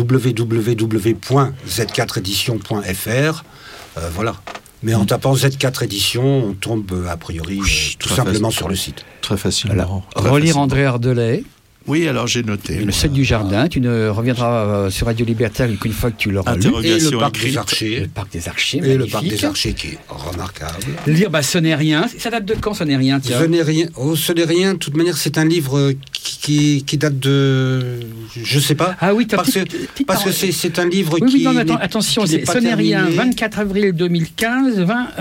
www.z4edition.fr. Voilà. Mais en tapant Z4 édition, on tombe a priori tout simplement sur le site. Très facilement. Relire André Ardelais. Oui, alors j'ai noté. Le 7 du jardin, tu ne reviendras sur Radio Libertaire qu'une fois que tu l'auras lu. Et le parc des Archers. Le parc des Archers, et le parc des Archers qui est remarquable. Lire, Ce n'est rien. Ça date de quand, Ce n'est rien, tiens? Ce n'est rien. Ce n'est rien, de toute manière, c'est un livre qui date de... Je sais pas. Ah oui, parce que c'est un livre qui... Oui, non, attention, Ce n'est rien, 24 avril 2015,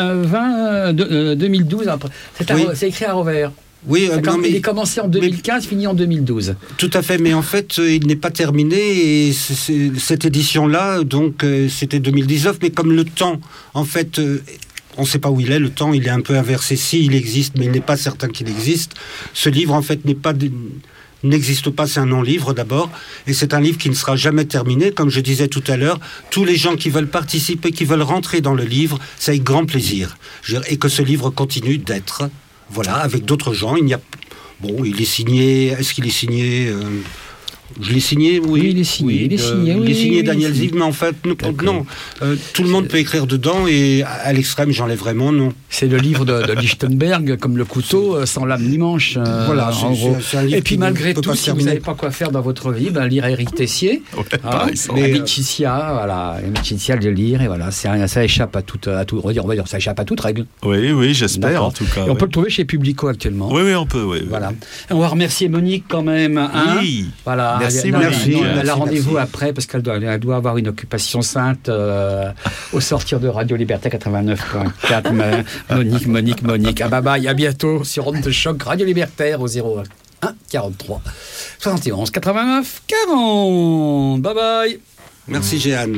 2012. C'est écrit à revers. Oui, il est commencé en 2015, fini en 2012. Tout à fait, mais en fait, il n'est pas terminé, et cette édition-là, donc, c'était 2019, mais comme le temps, en fait, on ne sait pas où il est, le temps, il est un peu inversé. Si, il existe, mais il n'est pas certain qu'il existe. Ce livre, en fait, n'existe pas, c'est un non-livre d'abord, et c'est un livre qui ne sera jamais terminé. Comme je disais tout à l'heure, tous les gens qui veulent participer, qui veulent rentrer dans le livre, c'est avec grand plaisir. Et que ce livre continue d'être... Voilà, avec d'autres gens. Il est signé. Est-ce qu'il est signé Je l'ai signé, oui. Il est signé. Il est signé Daniel Ziv, mais en fait, non. Tout le monde peut écrire dedans, et à l'extrême, j'enlèverai mon nom. C'est le livre de Lichtenberg, comme le couteau, sans lame ni manche. Voilà, en gros. C'est un livre. Et puis malgré tout, si vous n'avez pas quoi faire dans votre vie, lire Éric Tessier. Amicitia, de lire, et voilà, ça échappe à toute, on va dire, ça échappe à toute règle. Oui, j'espère en tout cas. Et on peut le trouver chez Publico actuellement. Oui, on peut. Voilà. On va remercier Monique quand même. Oui. Voilà. Merci, Monique. Monique. Elle a rendez-vous après parce qu'elle doit avoir une occupation sainte au sortir de Radio Liberté 89.4. Monique. Ah, bye bye, à bientôt sur Onde de Choc Radio Libertaire au 01 43 71 89 40. Bye bye. Merci Jeanne.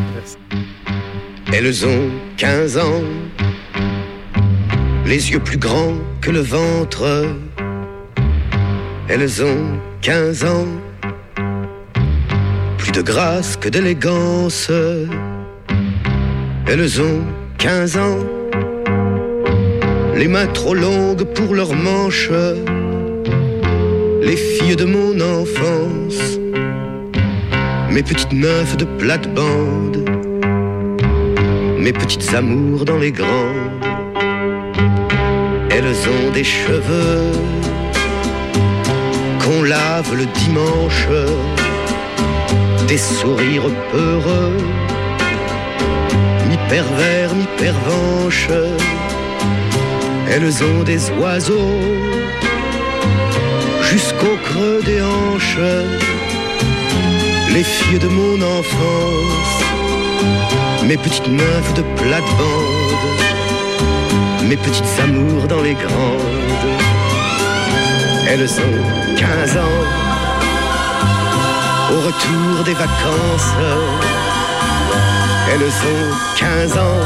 Elles ont 15 ans, les yeux plus grands que le ventre. Elles ont 15 ans, plus de grâce que d'élégance. Elles ont 15 ans, les mains trop longues pour leurs manches. Les filles de mon enfance, mes petites nymphes de plate-bande, mes petites amours dans les grandes. Elles ont des cheveux qu'on lave le dimanche, des sourires peureux, mi-pervers, mi-pervenches. Elles ont des oiseaux jusqu'au creux des hanches. Les filles de mon enfance, mes petites nymphes de plate-bande, mes petites amours dans les grandes. Elles ont 15 ans, au retour des vacances. Elles ont 15 ans,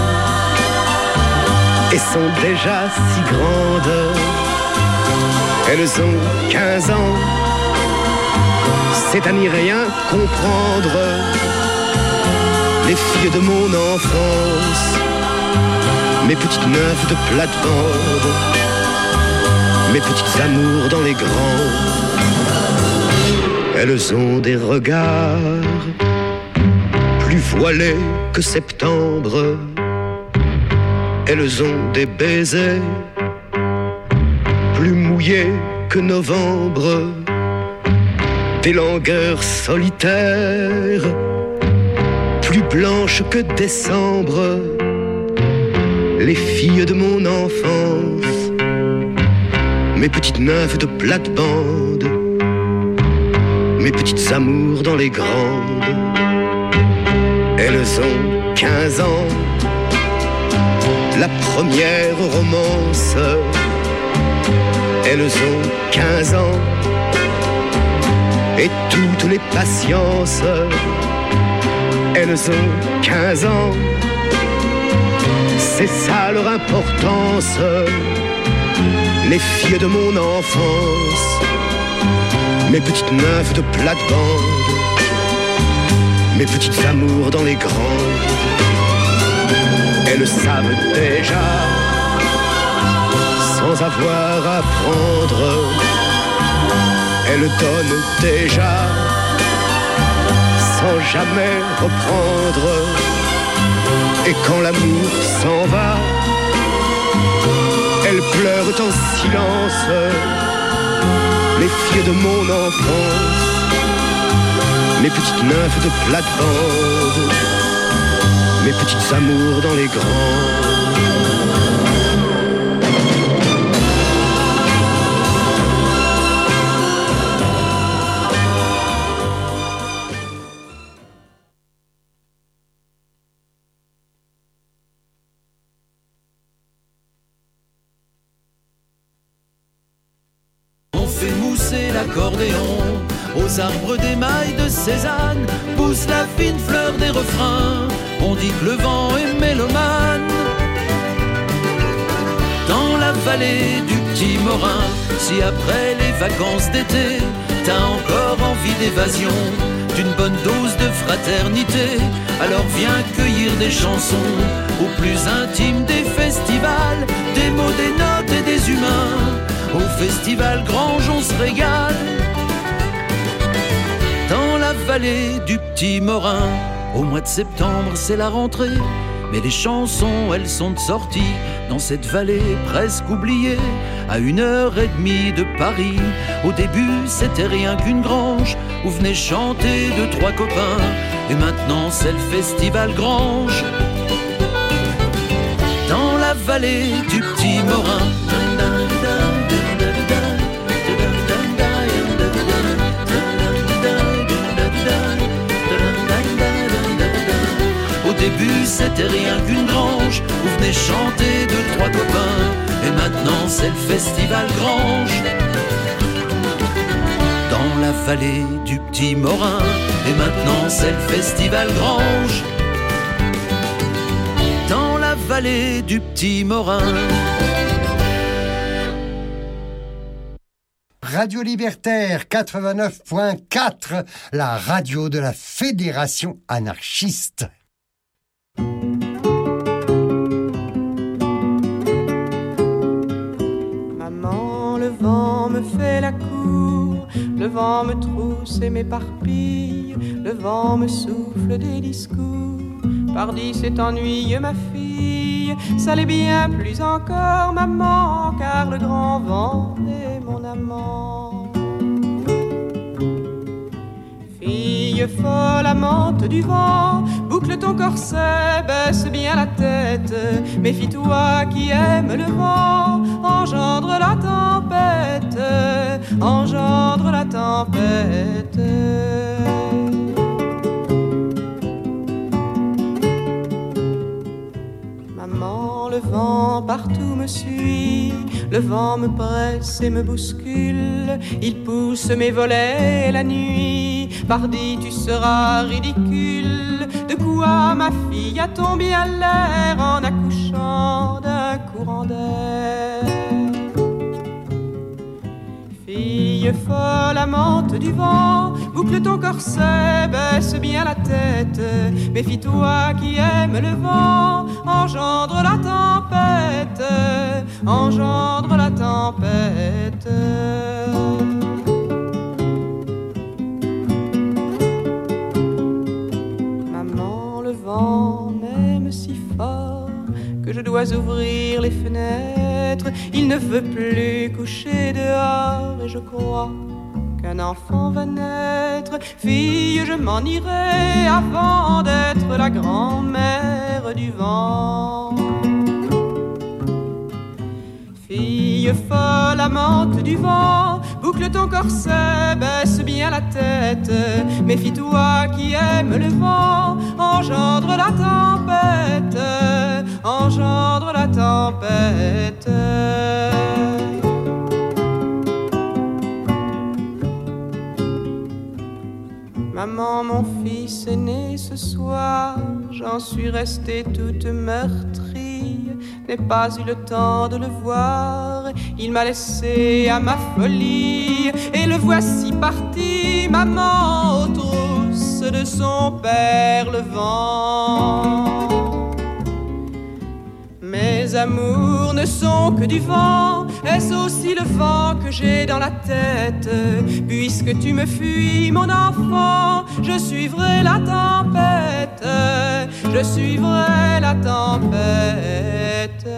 et sont déjà si grandes. Elles ont 15 ans, c'est à n'y rien comprendre. Les filles de mon enfance, mes petites nymphes de plate-bande, mes petites amours dans les grands. Elles ont des regards plus voilés que septembre. Elles ont des baisers plus mouillés que novembre. Des langueurs solitaires plus blanches que décembre. Les filles de mon enfance, mes petites nymphes de plate-bande, mes petites amours dans les grandes. Elles ont 15 ans, la première romance. Elles ont 15 ans, et toutes les patiences. Elles ont 15 ans, c'est ça leur importance. Les filles de mon enfance, mes petites nymphes de plate-bande, mes petites amours dans les grandes. Elles savent déjà, sans avoir à apprendre. Elles donnent déjà, sans jamais reprendre. Et quand l'amour s'en va, elles pleurent en silence. Les filles de mon enfance, mes petites nymphes de plate-bande, mes petites amours dans les grands. L'accordéon, aux arbres d'émail de Cézanne, pousse la fine fleur des refrains. On dit que le vent est mélomane. Dans la vallée du Petit Morin, si après les vacances d'été, t'as encore envie d'évasion, d'une bonne dose de fraternité, alors viens cueillir des chansons au plus intime des festivals, des mots, des notes et des humains. Au festival Grange on se régale. Dans la vallée du Petit Morin, au mois de septembre c'est la rentrée, mais les chansons elles sont de sortie dans cette vallée presque oubliée, à 1h30 de Paris. Au début c'était rien qu'une grange où venaient chanter 2-3 copains, et maintenant c'est le festival Grange. Dans la vallée du Petit Morin, c'était rien qu'une grange où venaient chanter deux, trois copains. Et maintenant c'est le festival Grange, dans la vallée du Petit Morin. Et maintenant c'est le festival Grange, dans la vallée du Petit Morin. Radio Libertaire 89.4, la radio de la Fédération anarchiste. Maman, le vent me fait la cour, le vent me trousse et m'éparpille, le vent me souffle des discours. Pardi, c'est ennuyeux ma fille, ça l'est bien plus encore maman, car le grand vent est mon amant. Fille folle, amante du vent, boucle ton corset, baisse bien la tête. Méfie-toi qui aime le vent, engendre la tempête, engendre la tempête. Maman, le vent partout me suit, le vent me presse et me bouscule, il pousse mes volets la nuit. Pardi, tu seras ridicule, de quoi ma fille a tombé à l'air en accouchant d'un courant d'air. Fille folle, amante du vent, boucle ton corset, baisse bien la tête. Méfie-toi qui aime le vent, engendre la tempête, engendre la tempête. Maman, le vent m'aime si fort que je dois ouvrir les fenêtres. Il ne veut plus coucher dehors et je crois qu'un enfant va naître. Fille, je m'en irai avant d'être la grand-mère du vent. Fille folle, amante du vent, boucle ton corset, baisse bien la tête. Méfie-toi qui aime le vent, engendre la tempête, engendre la tempête. Maman, mon fils est né ce soir, j'en suis restée toute meurtrie. N'ai pas eu le temps de le voir, il m'a laissé à ma folie. Et le voici parti, maman, aux trousses de son père le vent. Mes amours ne sont que du vent, est-ce aussi le vent que j'ai dans la tête? Puisque tu me fuis, mon enfant, je suivrai la tempête, je suivrai la tempête.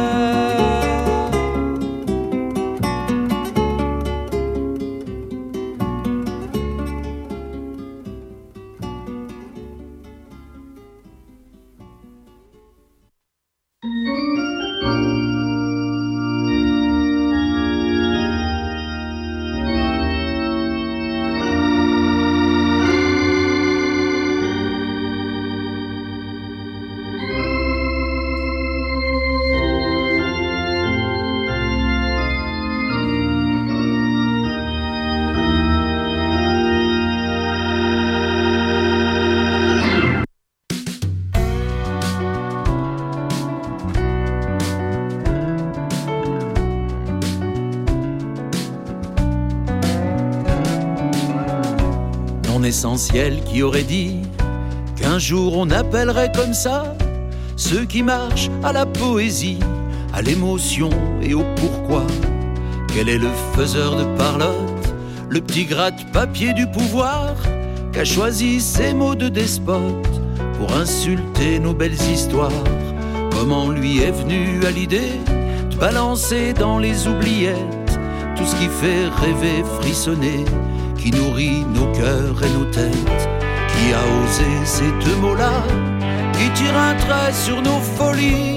Essentiel qui aurait dit qu'un jour on appellerait comme ça ceux qui marchent à la poésie, à l'émotion et au pourquoi. Quel est le faiseur de parlotte, le petit gratte-papier du pouvoir, qu'a choisi ces mots de despote pour insulter nos belles histoires? Comment lui est venu à l'idée de balancer dans les oubliettes tout ce qui fait rêver, frissonner, qui nourrit nos cœurs et nos têtes? Qui a osé ces deux mots-là, qui tire un trait sur nos folies?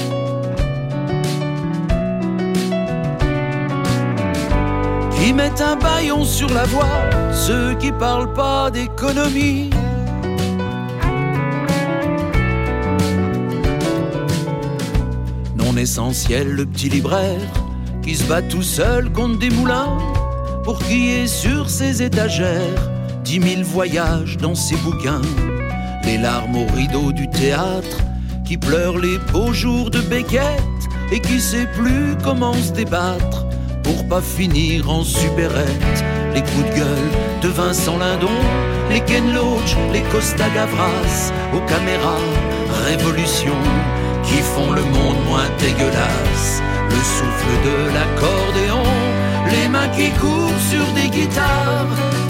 Qui met un bâillon sur la voie, ceux qui parlent pas d'économie? Non essentiel, le petit libraire qui se bat tout seul contre des moulins pour qui est sur ses étagères 10 000 voyages dans ses bouquins. Les larmes au rideau du théâtre qui pleure les beaux jours de Beckett et qui sait plus comment se débattre pour pas finir en supérette. Les coups de gueule de Vincent Lindon, les Ken Loach, les Costa Gavras, aux caméras, révolution, qui font le monde moins dégueulasse. Le souffle de l'accordéon, les mains qui courent sur des guitares.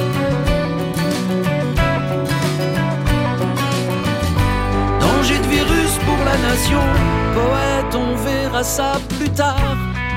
Danger de virus pour la nation, poète, on verra ça plus tard.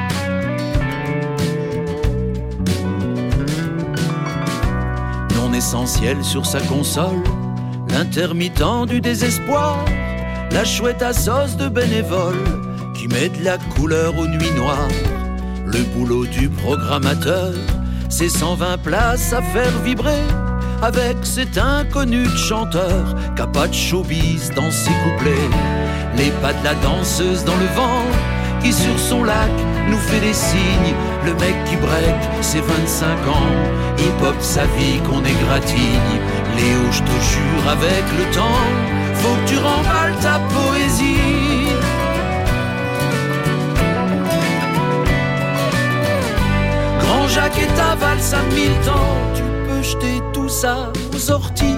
Non essentiel sur sa console, l'intermittent du désespoir, la chouette à sauce de bénévole qui met de la couleur aux nuits noires. Le boulot du programmateur, c'est 120 places à faire vibrer avec cet inconnu de chanteur qu'a pas de showbiz dans ses couplets. Les pas de la danseuse dans le vent qui sur son lac nous fait des signes. Le mec qui break ses 25 ans, hip-hop sa vie qu'on égratigne. Léo, je te jure avec le temps, faut que tu remballes ta poésie. Grand Jacques et ta valse à 1000 temps, tu peux jeter tout ça aux orties.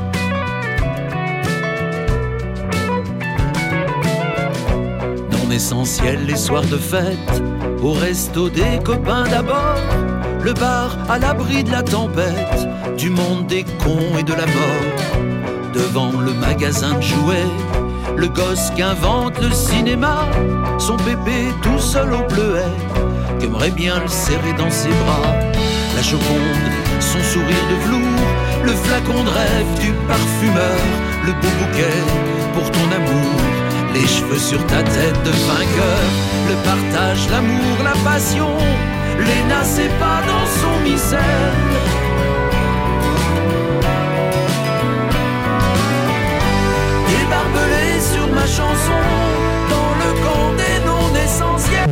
Non essentiel les soirs de fête, au resto des copains d'abord, le bar à l'abri de la tempête, du monde des cons et de la mort. Devant le magasin de jouets, le gosse qu'invente le cinéma, son bébé tout seul au bleuet, qu'aimerait bien le serrer dans ses bras. La Joconde, son sourire de velours, le flacon de rêve du parfumeur, le beau bouquet pour ton amour, les cheveux sur ta tête de vainqueur, le partage, l'amour, la passion, Léna c'est pas dans son missel. Des barbelés sur ma chanson, dans le camp des non essentiels.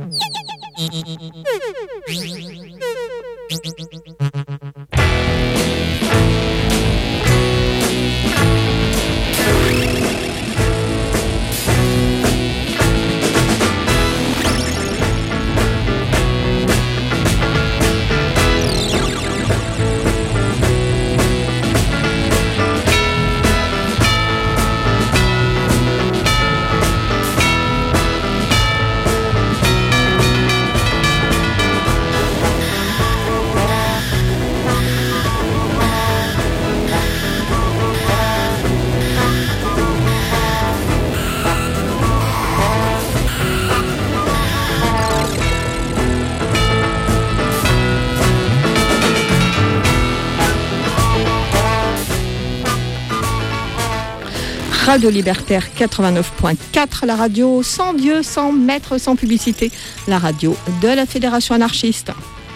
Radio Libertaire 89.4, la radio sans Dieu, sans maître, sans publicité, la radio de la Fédération anarchiste.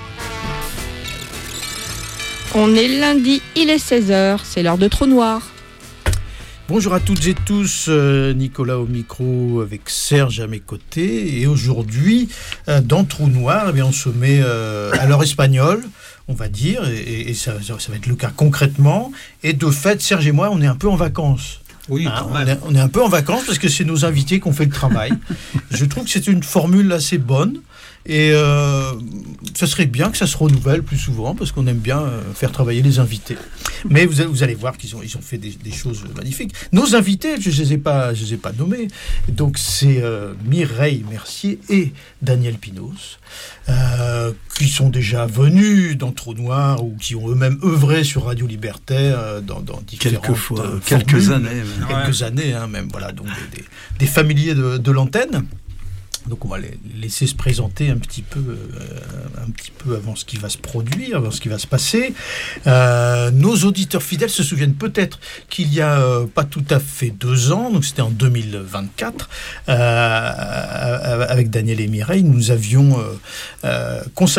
On est lundi, il est 16h, c'est l'heure de Trou Noir. Bonjour à toutes et tous, Nicolas au micro avec Serge à mes côtés. Et aujourd'hui, dans Trou Noir, eh bien, on se met à l'heure espagnole, on va dire, et ça va être le cas concrètement. Et de fait, Serge et moi, on est un peu en vacances. Oui, on est un peu en vacances parce que c'est nos invités qui ont fait le travail. Je trouve que c'est une formule assez bonne et ça serait bien que ça se renouvelle plus souvent parce qu'on aime bien faire travailler les invités. Mais vous allez voir qu'ils ont fait des choses magnifiques. Nos invités, je les ai pas nommés. Donc c'est Mireille Mercier et Daniel Pinos qui sont déjà venus dans Trou Noir ou qui ont eux-mêmes œuvré sur Radio Libertaire dans différentes quelques années. Quelques années, hein, même. Voilà, donc des familiers de l'antenne. Donc on va les laisser se présenter un petit peu avant ce qui va se produire, avant ce qui va se passer. Nos auditeurs fidèles se souviennent peut-être qu'il y a pas tout à fait 2 ans, donc c'était en 2024, avec Daniel et Mireille, nous avions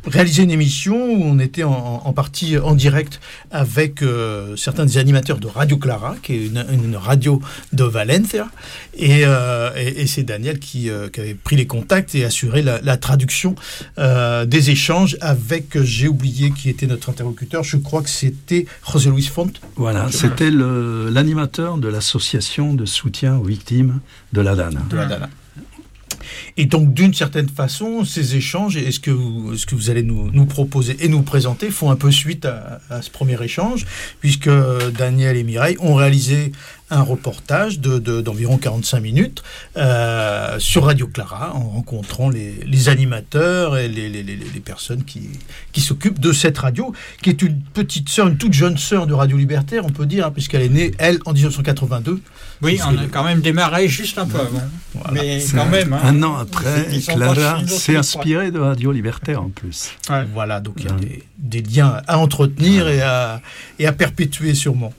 réalisé une émission où on était en partie en direct avec certains des animateurs de Radio Clara, qui est une radio de Valencia, et c'est Daniel qui avait pris les contacts et assuré la traduction des échanges avec, j'ai oublié qui était notre interlocuteur, je crois que c'était José Luis Font. Voilà, c'était l'animateur de l'association de soutien aux victimes de la Dana. Et donc, d'une certaine façon, ces échanges, et ce que vous allez nous proposer et nous présenter, font un peu suite à ce premier échange, puisque Daniel et Mireille ont réalisé un reportage d'environ 45 minutes sur Radio Clara, en rencontrant les animateurs et les personnes qui s'occupent de cette radio, qui est une petite sœur, une toute jeune sœur de Radio Libertaire, on peut dire, puisqu'elle est née, elle, en 1982. Oui, on a quand même démarré juste un peu avant. Voilà. Mais quand même. Un an après, Clara s'est inspirée de Radio Libertaire en plus. Ouais. Voilà, donc il y a des liens à entretenir et à perpétuer sûrement.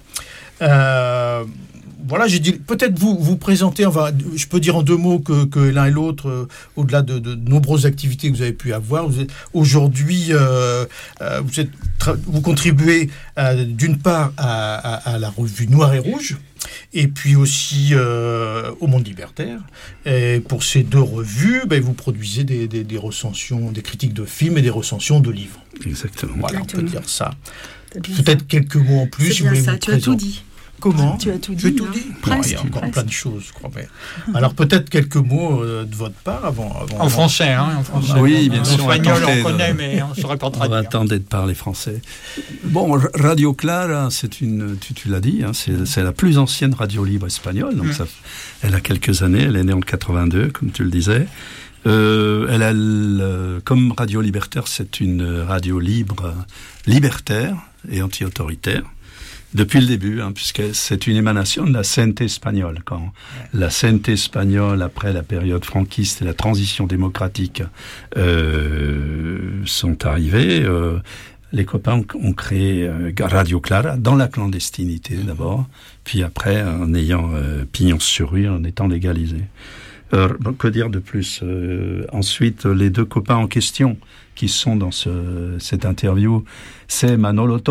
Voilà, j'ai dit, peut-être vous présenter, je peux dire en 2 mots que l'un et l'autre, au-delà de nombreuses activités que vous avez pu avoir, aujourd'hui, vous contribuez d'une part à la revue Noir et Rouge, et puis aussi au Monde Libertaire. Et pour ces 2 revues, vous produisez des recensions, des critiques de films et des recensions de livres. Exactement. Voilà, on peut dire ça. Peut-être quelques mots en plus. C'est bien ça, tu as tout dit. Comment ? Tu as tout dit. J'ai tout dit. Presque. Il y a encore plein de choses, je crois. Alors peut-être quelques mots de votre part avant. En français, hein, en français. Oui, bien sûr. En espagnol, on connaît, mais on ne saurait pas traduire. On va tenter de parler français. Bon, Radio Clara, tu l'as dit, c'est la plus ancienne radio libre espagnole. Donc elle a quelques années. Elle est née en 82, comme tu le disais. Comme Radio Libertaire, c'est une radio libre, libertaire et anti-autoritaire. Depuis le début, puisque c'est une émanation de la CNT espagnole. Quand la CNT espagnole, après la période franquiste et la transition démocratique sont arrivés, les copains ont créé Radio Clara dans la clandestinité d'abord, puis après en ayant pignon sur rue, en étant légalisés. Que dire de plus ? Ensuite, les 2 copains en question qui sont dans cette interview, c'est Manolo